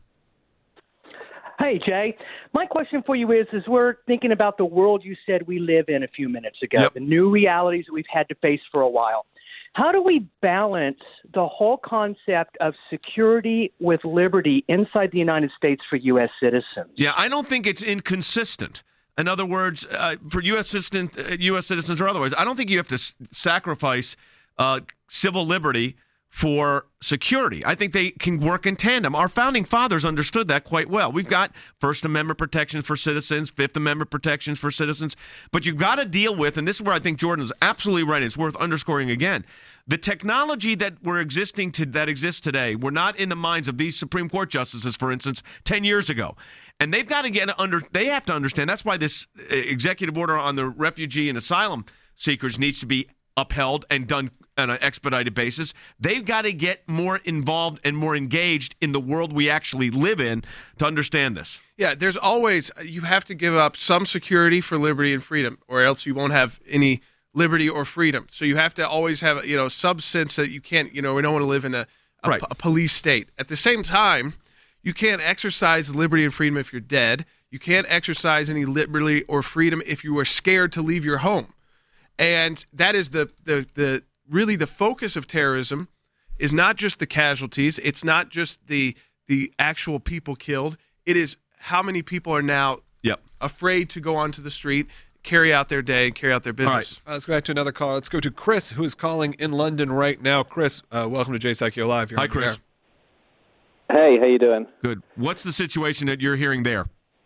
Hey, Jay. My question for you is we're thinking about the world you said we live in a few minutes ago, the new realities that we've had to face for a while. How do we balance the whole concept of security with liberty inside the United States for U.S. citizens? Yeah, I don't think it's inconsistent. In other words, for U.S. citizens or otherwise, I don't think you have to sacrifice civil liberty for security. I think they can work in tandem. Our founding fathers understood that quite well. We've got First Amendment protections for citizens, Fifth Amendment protections for citizens, but you've got to deal with, and this is where I think Jordan is absolutely right, it's worth underscoring again, the technology that exists today were not in the minds of these Supreme Court justices, for instance, 10 years ago. And they've got to they have to understand, that's why this executive order on the refugee and asylum seekers needs to be upheld and done on an expedited basis. They've got to get more involved and more engaged in the world we actually live in to understand this. Yeah, there's always, you have to give up some security for liberty and freedom, or else you won't have any liberty or freedom. So you have to always have, some sense that you can't, we don't want to live in a police state. At the same time, you can't exercise liberty and freedom if you're dead. You can't exercise any liberty or freedom if you are scared to leave your home. And that is the really the focus of terrorism is not just the casualties. It's not just the actual people killed. It is how many people are now afraid to go onto the street, carry out their day, carry out their business. All right. Let's go back to another call. Let's go to Chris, who is calling in London right now. Chris, welcome to Jay Sekulow Live. Hi, Chris. Hey, how you doing? Good. What's the situation that you're hearing there?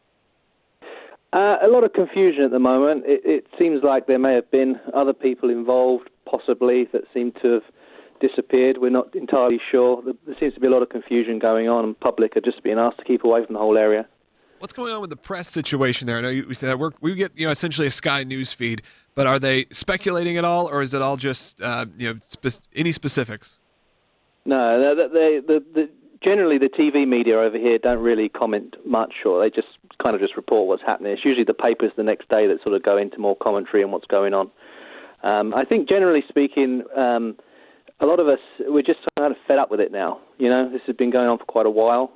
A lot of confusion at the moment. It seems like there may have been other people involved, possibly, that seem to have disappeared. We're not entirely sure. There seems to be a lot of confusion going on, and public are just being asked to keep away from the whole area. What's going on with the press situation there? I know we said we get essentially a Sky News feed, but are they speculating at all, or is it all just any specifics? No, generally the TV media over here don't really comment much, or they just kind of just report what's happening. It's usually the papers the next day that sort of go into more commentary on what's going on. I think generally speaking, a lot of us, we're just kind of fed up with it now. This has been going on for quite a while.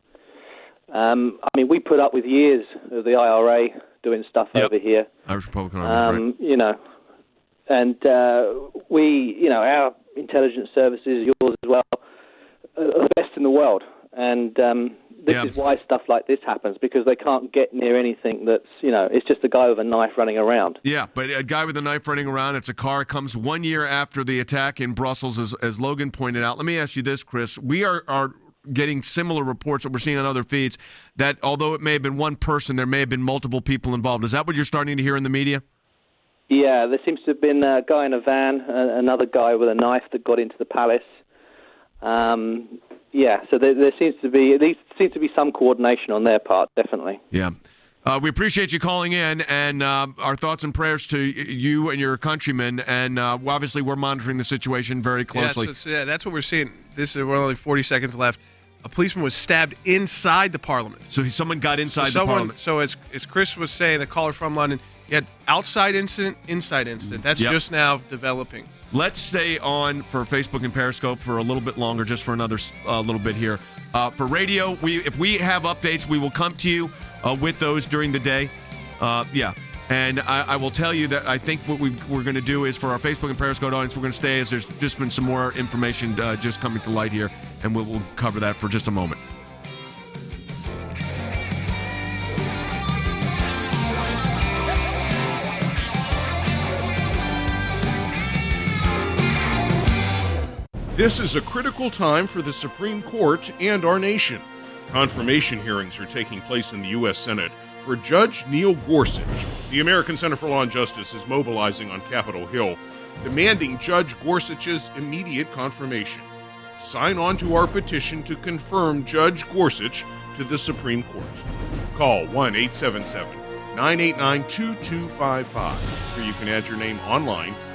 We put up with years of the IRA doing stuff over here. Irish Republican Army, right. And our intelligence services, yours as well, are the best in the world. And this is why stuff like this happens, because they can't get near anything that's, it's just a guy with a knife running around. Yeah, but a guy with a knife running around, it's a car. It comes 1 year after the attack in Brussels, as Logan pointed out. Let me ask you this, Chris. We are getting similar reports that we're seeing on other feeds that although it may have been one person, there may have been multiple people involved. Is that what you're starting to hear in the media? Yeah, there seems to have been a guy in a van, another guy with a knife that got into the palace. So there seems to be some coordination on their part, definitely. Yeah. We appreciate you calling in, and our thoughts and prayers to you and your countrymen. And obviously, we're monitoring the situation very closely. That's what we're seeing. We're only 40 seconds left. A policeman was stabbed inside the Parliament. So someone got inside the Parliament. So as Chris was saying, the caller from London, you had outside incident, inside incident. That's just now developing. Let's stay on for Facebook and Periscope for a little bit longer, just for another little bit here. For radio, if we have updates, we will come to you with those during the day. And I will tell you that I think what we're going to do is for our Facebook and Periscope audience, we're going to stay as there's just been some more information just coming to light here, and we'll cover that for just a moment. This is a critical time for the Supreme Court and our nation. Confirmation hearings are taking place in the U.S. Senate for Judge Neil Gorsuch. The American Center for Law and Justice is mobilizing on Capitol Hill, demanding Judge Gorsuch's immediate confirmation. Sign on to our petition to confirm Judge Gorsuch to the Supreme Court. Call 1-877-989-2255, or you can add your name online